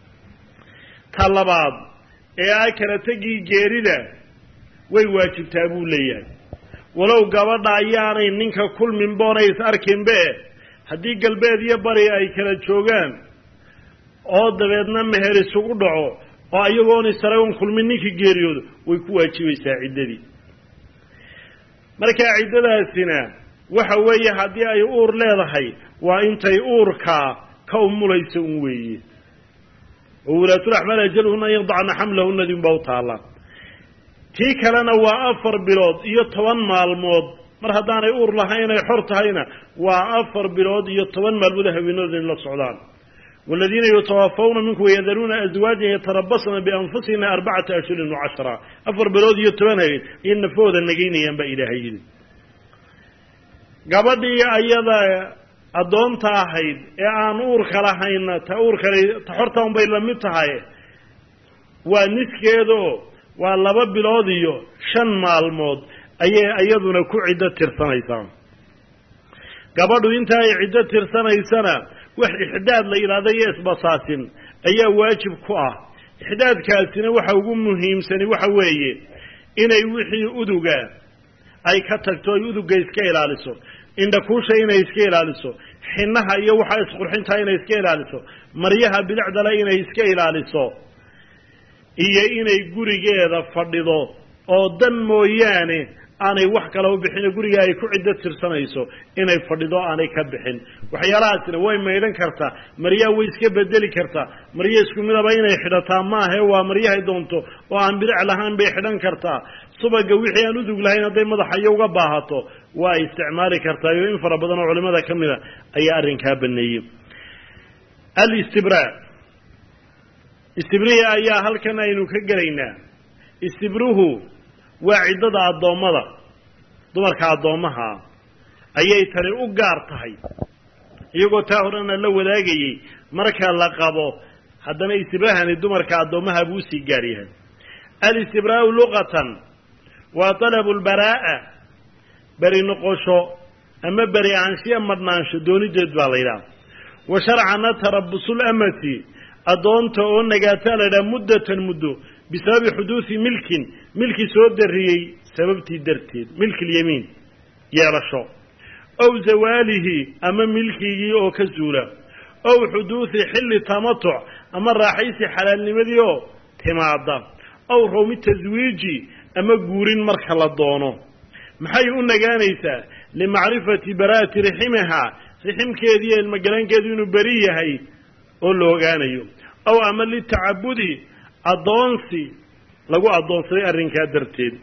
طلبات ee kala tagi geerida way waajibtaa buu leeyahay walow gabadha ayaanay ninka kulmin boonays arkin be hadii galbeed iyo bari ay kala joogaan oo dabeedna meher isugu dhaco oo ayagoon isarayn kulmin ninka geeriyoodo way ku waajibaysaa ciidadii marka ciidadaasina waxa weeye hadii ay uur leedahay waa intay uurka ka umulayso un weeye وولاة الأحمال أجلهن أن يضعن حملهن ذنب وطالا تيك لنا وأفر بلود يطوان مع الموض مرهدان يقول لهين يحرط هين وأفر بلود يطوان مع البدها بنوذن الله السعودان والذين يتوفون منكم ويذرون أزواجا يتربصن بأنفسهم أربعة أشهر وعشرة أفر بلود يطوان هين إن فوذا النقين ينبأ إلى هين قبضي أيضا أدونتا هيد إيه نور كلاهين تأور كلي تحرتهم بين لمتهاي ونسكيدو والله ببلاديو شن مالمود أي أيضنا كعدة ترسانيسان قبضوا إنت عدة ترسانيسان وح إحداد لإرادة يسبصاسين أي واجب كواه إحداد كاسين وحوقم مهم سني وحويه إن يوحي أدوغا أي كتكتو أدوغا إسكيل على السور إن كوشة إنا إسكيل على السور حينها يوحى يسقرحنتها إنا إسكيل على السور مريها بالعدل إنا إسكيل على السور إيا إنا يقوري جيدا فرددو أو دن موياني أنا وحكا لو بحين يقوري جاي كعدة ترسانيسو إنا يفرددو أنا يكبحين وحيالاتنا وين ما يدن كرتا مريها ويسكي بدلي كرتا مريها يسكو منا بينا يحدتا ما هوا مريها يدونتو وعن برع لهان بيحدن كرتا صبا قويحي أنودوك لهين هذي مضحا يوغا باهاتو واستعمالي كرتا يوين فربضنا علماء ذا كمنا أي أرين كاب النيم الاستبراء استبريه أيها هل كان ينو كقرينا استبروه وعدد الضومضة دمرك الضومها أيها تري أقارتهي يقول تاهرنا لو لاقي مركا لقابو حدنا استبراهن الدمرك الضومها بوسي قاريها الاستبراء لغة وطلب البراءة بري نقوشو أما بري عنشي أما نانشو دوني جدوالينا وشرعنا تربص الأمتي أدونت أون نقاتال مدة مدو بسبب حدوث ملك ملك سود الريي سببتي درتيد ملك اليمين يا رشو أو زواله أما ملكي أو كزولة أو حدوث حل تمطع أما راحيس حلال نمديو تماعدا أو رومي تزويجي أما قورين مرحلة دونو maxay u nagaanaysaa limacrifati baraati riximha riximkeedii ilmagalankeedu inuu bari yahay oo loo ogaanayo aw ama li taabudi adoonsi lagu adoonsaday arrinka darteed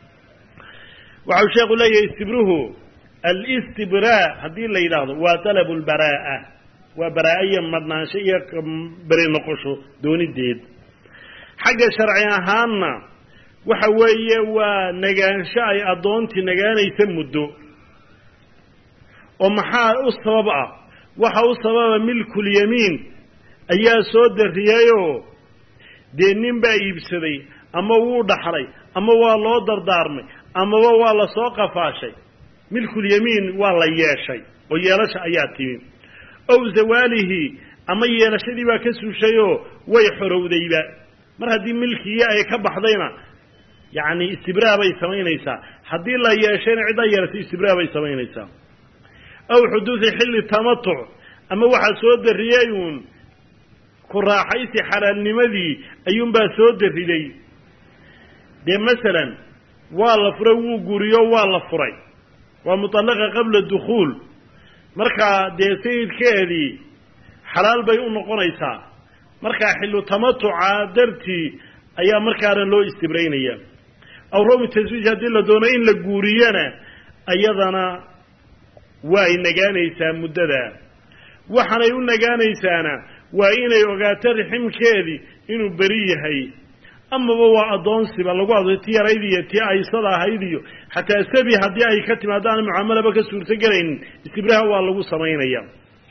waxa sheekhu leeyahay istibruhu al-istibraa hadii la yiraahdo waa talab al-baraa wa baraa'iya madnaansho iyo bari noqosho doonideed xagga sharci ahaanna waxa weeye waa nagaansho ay adoonti nagaanaysa muddo oo maxaa u sabab ah waxa uu sababa milkul yamiin ayaa soo dariyayoo dee nin baa iibsaday ama wuu dhaxlay ama waa loo dardaarmay amaba waa la soo qafaashay milkul yamiin waa la yeeshay oo yeelasha ayaa timi ow zawaalihi ama yeelashadii baa ka suushayoo way xorowdayba mar haddii milkigii ay ka baxdayna yacni istibraa bay samaynaysaa haddii la yeeshayna ciddaa yeelatay istibraa bay samaynaysaa aw xuduudi xilli tamatuc ama waxaa soo darriyey uun ku raaxaysi xalaalnimadii ayuunbaa soo darriday dee masalan waa la furay wuu guriyo waa la furay waa mutallaqa qabla dukhuul markaa dee sayidkeedii xalaal bay u noqonaysaa markaa xillu tamatuca dartii ayaa markaana loo istibraynaya aw rawmi taswiij haddii la doono in la guuriyana ayadana waa ay nagaanaysaa muddada waxaanay u nagaanaysaana waa inay ogaato riximkeedii inuu beri yahay amaba waa addoonsiba lagu adooy tii yarayd iyo tii aysada ahayd iyo xataa sabi haddii ay ka timaado aan mucaamalaba ka suurto gelaynin istibraha waa lagu samaynaya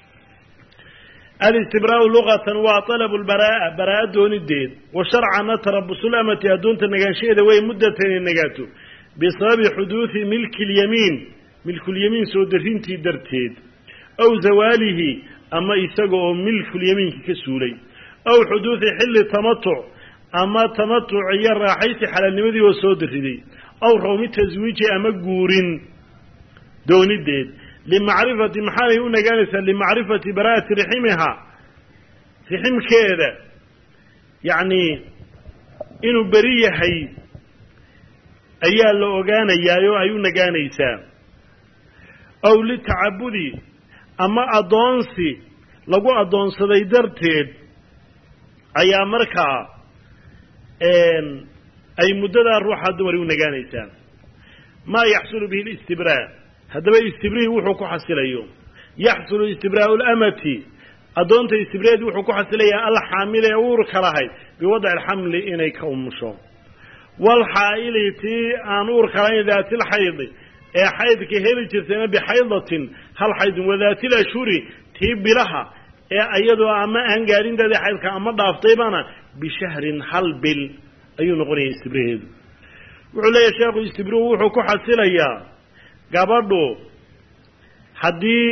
alistibraau luqatan waa talabu lbaraa'a baraa'a doonideed wa sharcana tarabusulamati addoonta nagaanshaheeda way muddatan inay nagaato bisababi xuduudi milki lyamiin milkulyamiin soo darrintii darteed aw zawaalihi ama isaga oo milkulyamiinki ka suulay aw xuduudi xilli tamatuc ama tamatuc iyo raaxaysi xalaalnimadii oo soo darriday aw rawmi taswiiji ama guurin doonideed limacrifati maxaanay u nagaanaysaa limacrifati baraa'ati riximihaa riximkeeda yacni inuu beri yahay ayaa la ogaanayaa oo ay u nagaanaysaa aw litacabudi ama addoonsi lagu addoonsaday darteed ayaa markaa ay muddadaa ruuxa dumari u nagaanaysaa maa yaxsulu bihi alistibraa haddaba istibrihii wuxuu ku xasilayo yaxsulu istibraa'u alamati addoonta istibraheed wuxuu ku xasilayaa alxaamila ee uurka lahayd biwadci alxamli inay ka umusho waalxaa'ili tii aan uurka lahayn daati lxaydi ee xaydka heli jirtayna bixaydatin hal xaydin wadaati lashhuri tii bilaha ee iyadoo ama aan gaadhinteedii xaydka ama dhaaftaybana bishahrin hal bil ayuu noqonaya istibraheedu wuxuu leeyahay sheekhu istibrihu wuxuu ku xasilayaa gabadhu haddii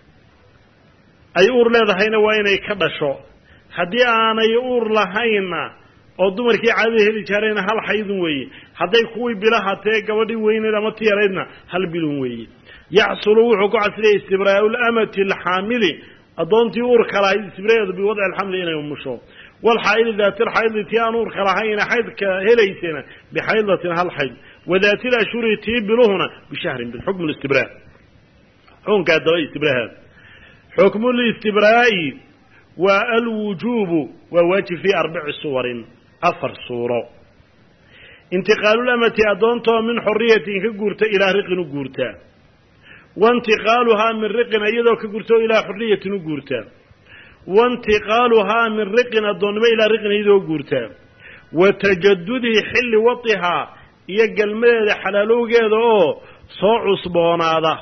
ay uur leedahayna waa inay ka dhasho haddii aanay uur lahaynna oo dumarkii caadada heli jaarayna hal xaydun weeye hadday kuwii bilaha tee gabadhii weyneed ama ti yaraydna hal bilun weeye yaxsulu wuxuu ku xasilaya istibraa'u lamati alxaamili addoontii uurka lahayd istibraheedu biwadci alxamli inay umusho waalxaa'ili daati lxaydi tii aan uurka lahayna xaydka helaysana bixaydatin hal xayd wadaati lashhuri tii biluhuna bishahrin bixukmu listibraa xukunka haddaba istibraha xukmu listibraa'i waa alwujuubu waa waajib fii arbaci suwarin afar suuro intiqaalulamati addoontoo min xoriyatin ka guurta ilaa riqin u guurtaa waintiqaaluhaa min riqin iyadoo ka guurta oo ilaa xoriyatin u guurtaa waintiqaaluhaa min riqin addoonnimo ilaa riqin iyadoo guurtaa wa tajadudi xilli watihaa iyo galmadeeda xalaalowgeeda oo soo cusboonaada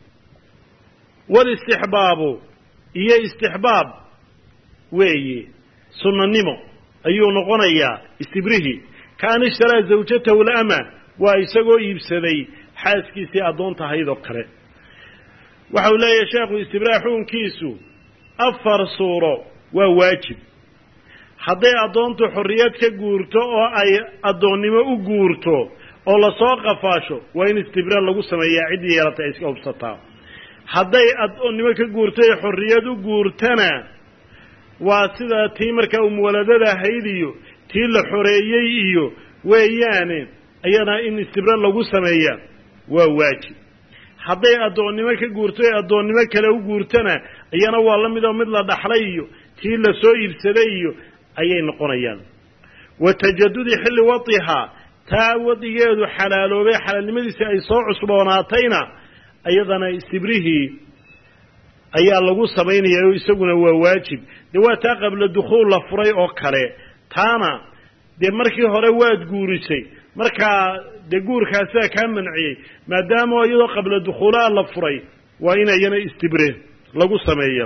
walistixbaabu iyo istixbaab weeye sunnanimo ayuu noqonayaa istibrihii kaan ishtaraa zawjatahu lama waa isagoo iibsaday xaaskiisii addoonta ahayd oo kale waxa uu leeyahay sheekhu istibraah xukunkiisu afar suuro waa waajib hadday addoontu xorriyad ka guurto oo ay addoonnimo u guurto oo lasoo qafaasho waa in istibraa lagu sameeyaa ciddii yeelatay ay iska hubsataa hadday addoonnimo ka guurto ee xorriyad u guurtana waa sida tii markaa umuwaladada ahayd iyo tii la xoreeyey iyo weeyaane ayana in istibra lagu sameeyaa waa waajib hadday addoonnimo ka guurto ee addoonnimo kale u guurtana iyana waa la mid oo mid la dhaxlay iyo tii la soo iibsaday iyo ayay noqonayaan wa tajadudi xilli watihaa taa wadigeedu xalaaloobay xalaalnimadiisi ay soo cusboonaatayna ayadana istibrihii ayaa lagu samaynaya oo isaguna waa waajib dee waa taa qabla dukhuul la furay oo kale taana dee markii hore waad guurisay markaa dee guurkaasaa kaa manciyey maadaama iyadoo qabla dukhuulaa la furay waa in ayana istibre lagu sameeyo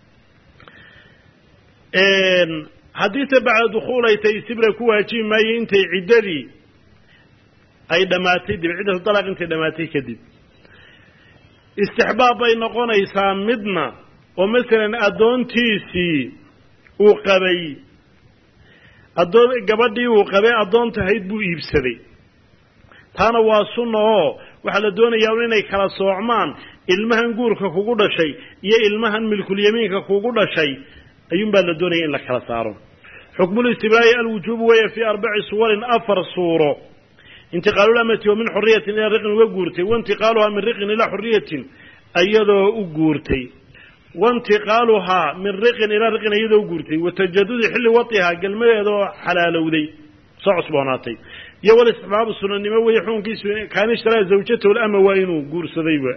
haddii se bacda dukhuul ay tahay istibra ku waajibi maayo intay ciddadii ay dhammaatay dib ciddatu dalaaq intay dhammaatay kadib istixbaab bay noqonaysaa midna oo masalan addoontiisii uu qabay addoon gabadhii uu qabay addoonta ahayd buu iibsaday taana waa sunna oo waxaa la doonayaa inay kala soocmaan ilmahan guurka kugu dhashay iyo ilmahan milkulyamiinka kugu dhashay ayuunbaa la doonaya in la kala saaro xukmul istibraa'i alwujuubu weeye fii arbaci suwarin afar suuro intiqaalu lamati oo min xuriyatin ilaa riqin uga guurtay waintiqaaluhaa min riqin ilaa xuriyatin iyadoo u guurtay waintiqaaluhaa min riqin ilaa riqin iyadoo u guurtay watajadudi xilli watihaa galmadeeda oo xalaalowday soo cusboonaatay iyo walistixbaabu sunanimo weeye xukunkiisu kaana ishtaraa zawjatahu lama waa inuu guursadayba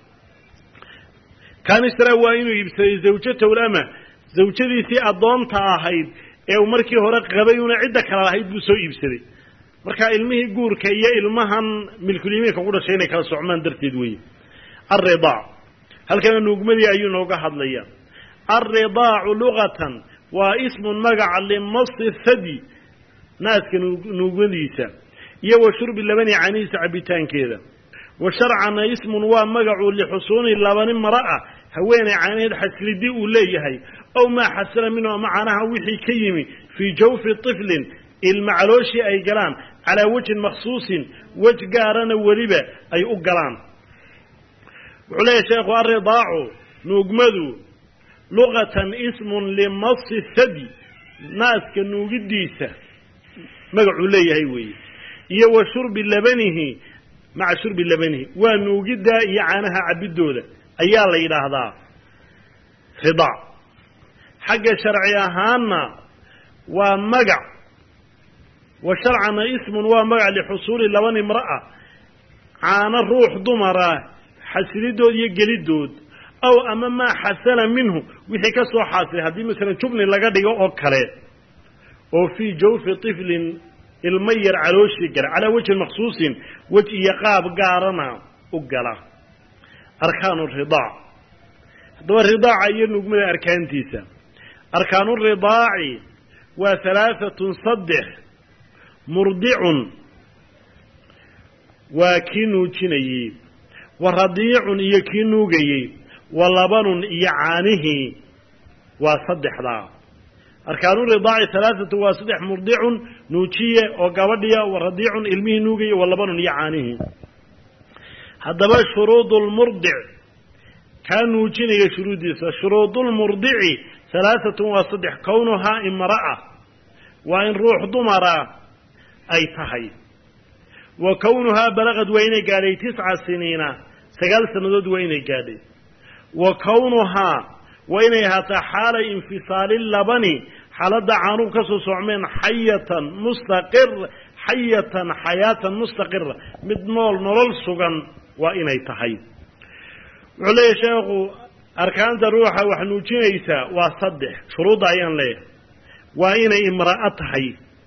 kaana ishtaraa waa inuu iibsaday zawjatahu lama zawjadiisii addoonta ahayd ee uu markii hore qabay una cidda kala lahayd buu soo iibsaday marka ilmihii guurka iyo ilmahan milkulyamiinka ku dhashay inay kala socmaan darteed weeye alridaac halkana nuugmadii ayuu nooga hadlaya alridaacu lugatan waa ismun magaca limasi thadi naaska nuugmadiisa iyo wa shurbi labani caniisa cabitaankeeda wa sharcana ismun waa magacu lixusuuni labani mara'a haweeney caanaheed xaslidii uu leeyahay ow maa xasala minhu ama caanaha wixii ka yimi fii jawfi tiflin ilma calooshii ay galaan calaa wajhin makhsuusin wej gaarana weliba ay u galaan wuxuu leeyahay sheekhu alridaacu nuugmadu luqatan ismun limasi thadi naaska nuugidiisa magacuu leeyahay weeye iyo wa shurbi labanihi maca shurbi labanihi waa nuugiddaa iyo caanaha cabidooda ayaa la yidhaahdaa ridaac xagga sharci ahaanna waa magac wa sharcana ismun waa magac lixusuuli labani imra'a caano ruux dumara xasilidood iyo gelidood aw ama maa xasala minhu wixii ka soo xaasilay haddii masalan jubni laga dhigo oo kale oo fii jawfi tiflin ilma yar calooshii gala calaa wajhin makhsuusin wej iyo qaab gaarana u gala arkaanu ridaac haddaba ridaaca iyo nugmada arkaantiisa arkaanu ridaaci waa halaahatun saddex murdicun waa kii nuujinayey wa radiicun iyo kii nuugayey wa labanun iyo caanihii waa saddexdaa arkaanu ridaaci halaahatun waa saddex murdicun nuujiye oo gabadhiya wa radiicun ilmihii nuugayey wa labanun iyo caanihii haddaba shuruudu lmurdic kaa nuujinaya shuruuddiisa shuruudulmurdici halaahatun waa saddex kownuhaa imra'a waa in ruux dumara ay tahay wa kownuhaa balaqad waa inay gaadhay tisca siniina sagaal sannadood waa inay gaadhay wa kownuhaa waa inay ahaataa xaala infisaali labani xaaladda caanuhu ka soo socmeen xayatan mustaqir xayatan xayaatan mustaqira mid nool nolol sugan waa inay tahay wuxuu leeyahay sheekhu arkaanta ruuxa wax nuujinaysaa waa saddex shuruudda ayaan leeyahay waa inay imra'o tahay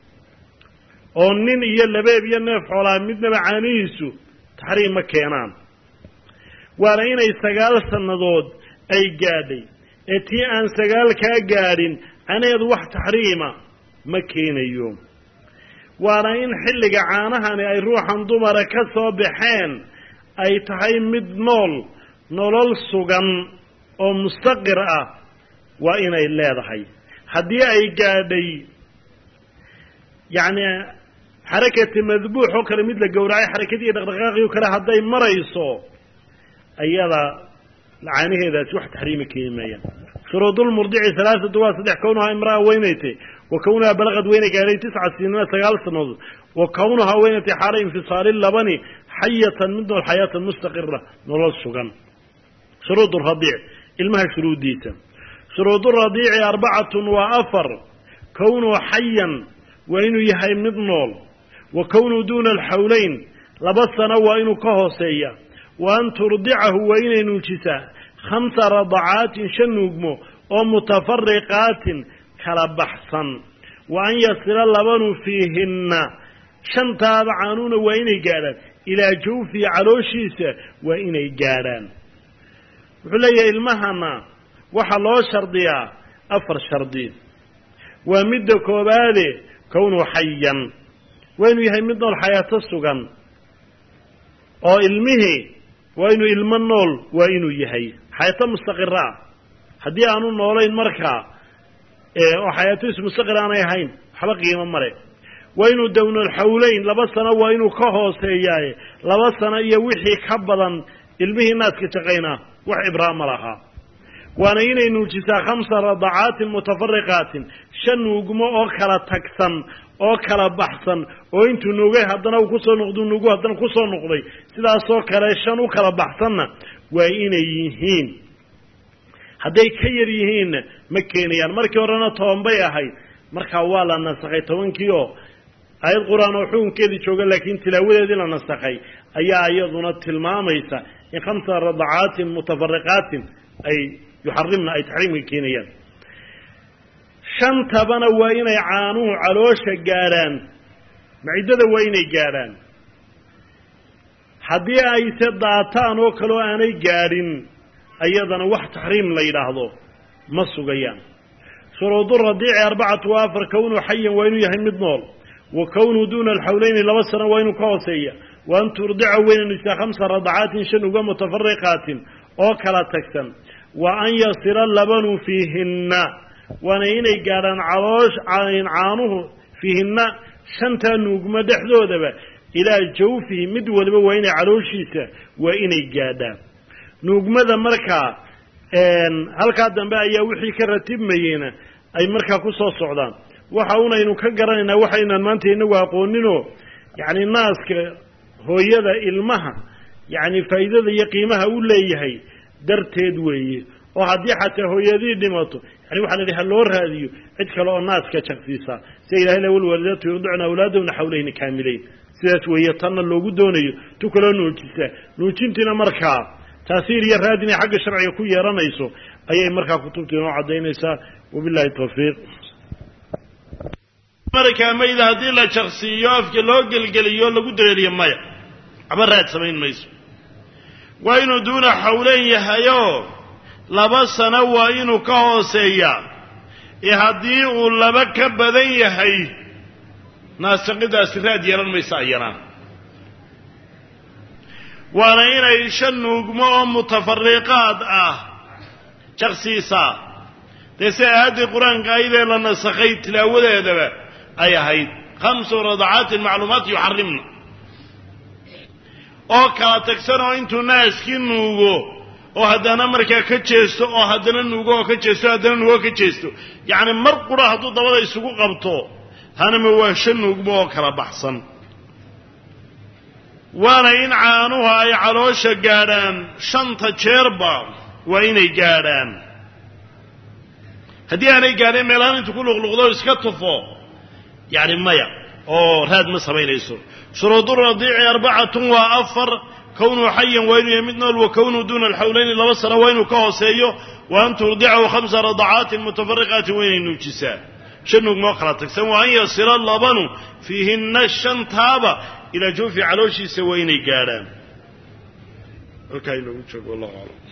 oo nin iyo labeeb iyo neef xoolaa midnaba caanihiisu taxriim ma keenaan waana inay sagaal sannadood ay gaadhay ee tii aan sagaal kaa gaadhin caanaheedu wax taxriima ma keenayo waana in xilliga caanahani ay ruuxan dumara ka soo baxeen ay tahay mid nool nolol sugan oo mustaqir ah waa inay leedahay haddii ay gaadhay yacni xarakati madbuux oo kale mid la gowracay xarakadii dhaqdhaqaaqii kale hadday marayso ayada caanaheedaasi wax taxriima keeni maayaan shuruudulmurdici halaathatu waa saddex kownuhaa imra'a weynaytay wa kownuhaa balaqad weyna gaadhay tisca siniina sagaal sannadood wa kownuhaa weynaytay xaala infisaali labani xayatan mid nool xayaatan mustaqira nolol sugan shuruud radiic ilmaha shuruuddiisa shuruud radiici arbacatun waa afar kownuu xayan waa inuu yahay mid nool wa kownuu duuna alxawleyn laba sano waa inuu ka hooseeya wa an turdicahu waa inay nuujisaa khamsa radacaatin shan nuugmo oo mutafariqaatin kala baxsan wa an yasila labanu fiihinna shantaada caanuuna waa inay gaadhaan ilaa jawfihi calooshiisa waa inay gaadhaan وحلية المهنا وحلو شرطيا أفر شرطين ومد كوبالي كونه حيا وإنه يهمدنا الحياة السجن أو علمه وإنه علم النول وإنه يهي حياة مستقرة هدي أنو نولين مركا أو حياته مستقرة أنا يهين حلقي من مرة وإنه دون الحولين لبسنا وإنه كهوس هياي لبسنا يوحي كبلا علمه الناس كتقينا وحبرا مرها وانا إنه نوجسا خمس رضعات متفرقات شن وقمو أوكلا تكسن أوكلا بحثا وإنتو نوغي هدنا وكسو نقدو نوغو هدنا كسو نقضي سيدا سوكلا شن وكلا بحثنا وإنه يهين هدي كير يهين مكينيان مركي ورانا طوانبايا هاي مركا والا نسخي طوانكيو آيات القرآن وحوم كذي شوغل لكن تلاوية دي لنسخي أي آياتنا التلماميسا إن خمس رضعات متفرقات أي يحرمنا أي تحريم الكينيان شنطة بنا وين يعانوه علوش الجاران معدة وين الجاران حدي أي سداتان وكلو أنا جارين أيضا واحد تحريم لا يلاحظه مصو جيان شروط الرضيع أربعة وافر كونه حيا وين يهمد نور وكونه دون الحولين لبسنا وين كوسية وأن ترضعوا وين النساء خمس رضعات شنو متفرقات أو كلا تكسن وأن يصير اللبن فيهن وأن يجارن عروش عين عانوه فيهن شنتا نوجم دحلو دبا إلى جوفه مدول وين عروشيسه وإن يجادا نوجم ذا مركا إن هل كادن بقى يوحي كرتيب مينا أي مركا كوسو السعودان وحاونا إنه كجرنا وحينا المنتي إنه واقونينه يعني الناس هو يذا المها يعني فإذا يقيمها ولا يهي درتيد ويه وهذه حتى هو يذي دمته يعني وحنا اللي هالور هذه ادخلوا الناس كشخصيسا سيلا هلا والولدات يرضعن أولادهم حولين كاملين سيرت وهي طن اللي قدوني تكلوا نوتشة نوتشنتنا مركا تأثير يرادني حق الشرع يكون يرانيسو أي مركا كتبت نوع دينيسا وبالله التوفيق مركا ما إذا هذه لا شخصية في لوج الجليون لو قدر يمايا عبرات سبعين ميسو وإنه دون حولين يهيو لبسنا وإنه كهوسيا يهديه لبك بدن يهي ناس قد أسراد يران ميسايران وانا إنا يشنوا قموا متفرقات آه شخصيسا تسي هذه القرآن قايدة لنا سخيت تلاوذة يدبا أي هيد خمس رضعات المعلومات يحرمنا oo kala tagsano intu naaski nuugo oo hadana markaa ka jeesto oo hadana nuugo ka jeesto hadana nuugo ka jeesto yaani mar qura haduu dabada isugu qabto hanama waa shan nuugmo oo kala baxsan waana in caanuhu ay caloosha gaadhaan shanta jeerba waa inay gaadhaan hadii aanay gaadhin meelaan intu ku luqluqdo iska tufo yaani maya oo raad ma sameynayso شروط الرضيع أربعة وأفر كونه حيا وين يمدنا وكونه دون الحولين لبصر وين كهوسيو وأن ترضعه خمس رضعات متفرقات وين نوجسا شنو مقرأتك سواء يصير اللبن فيهن الشنطابة إلى جوف علوشي سوين قاران الكايلو والله أعلم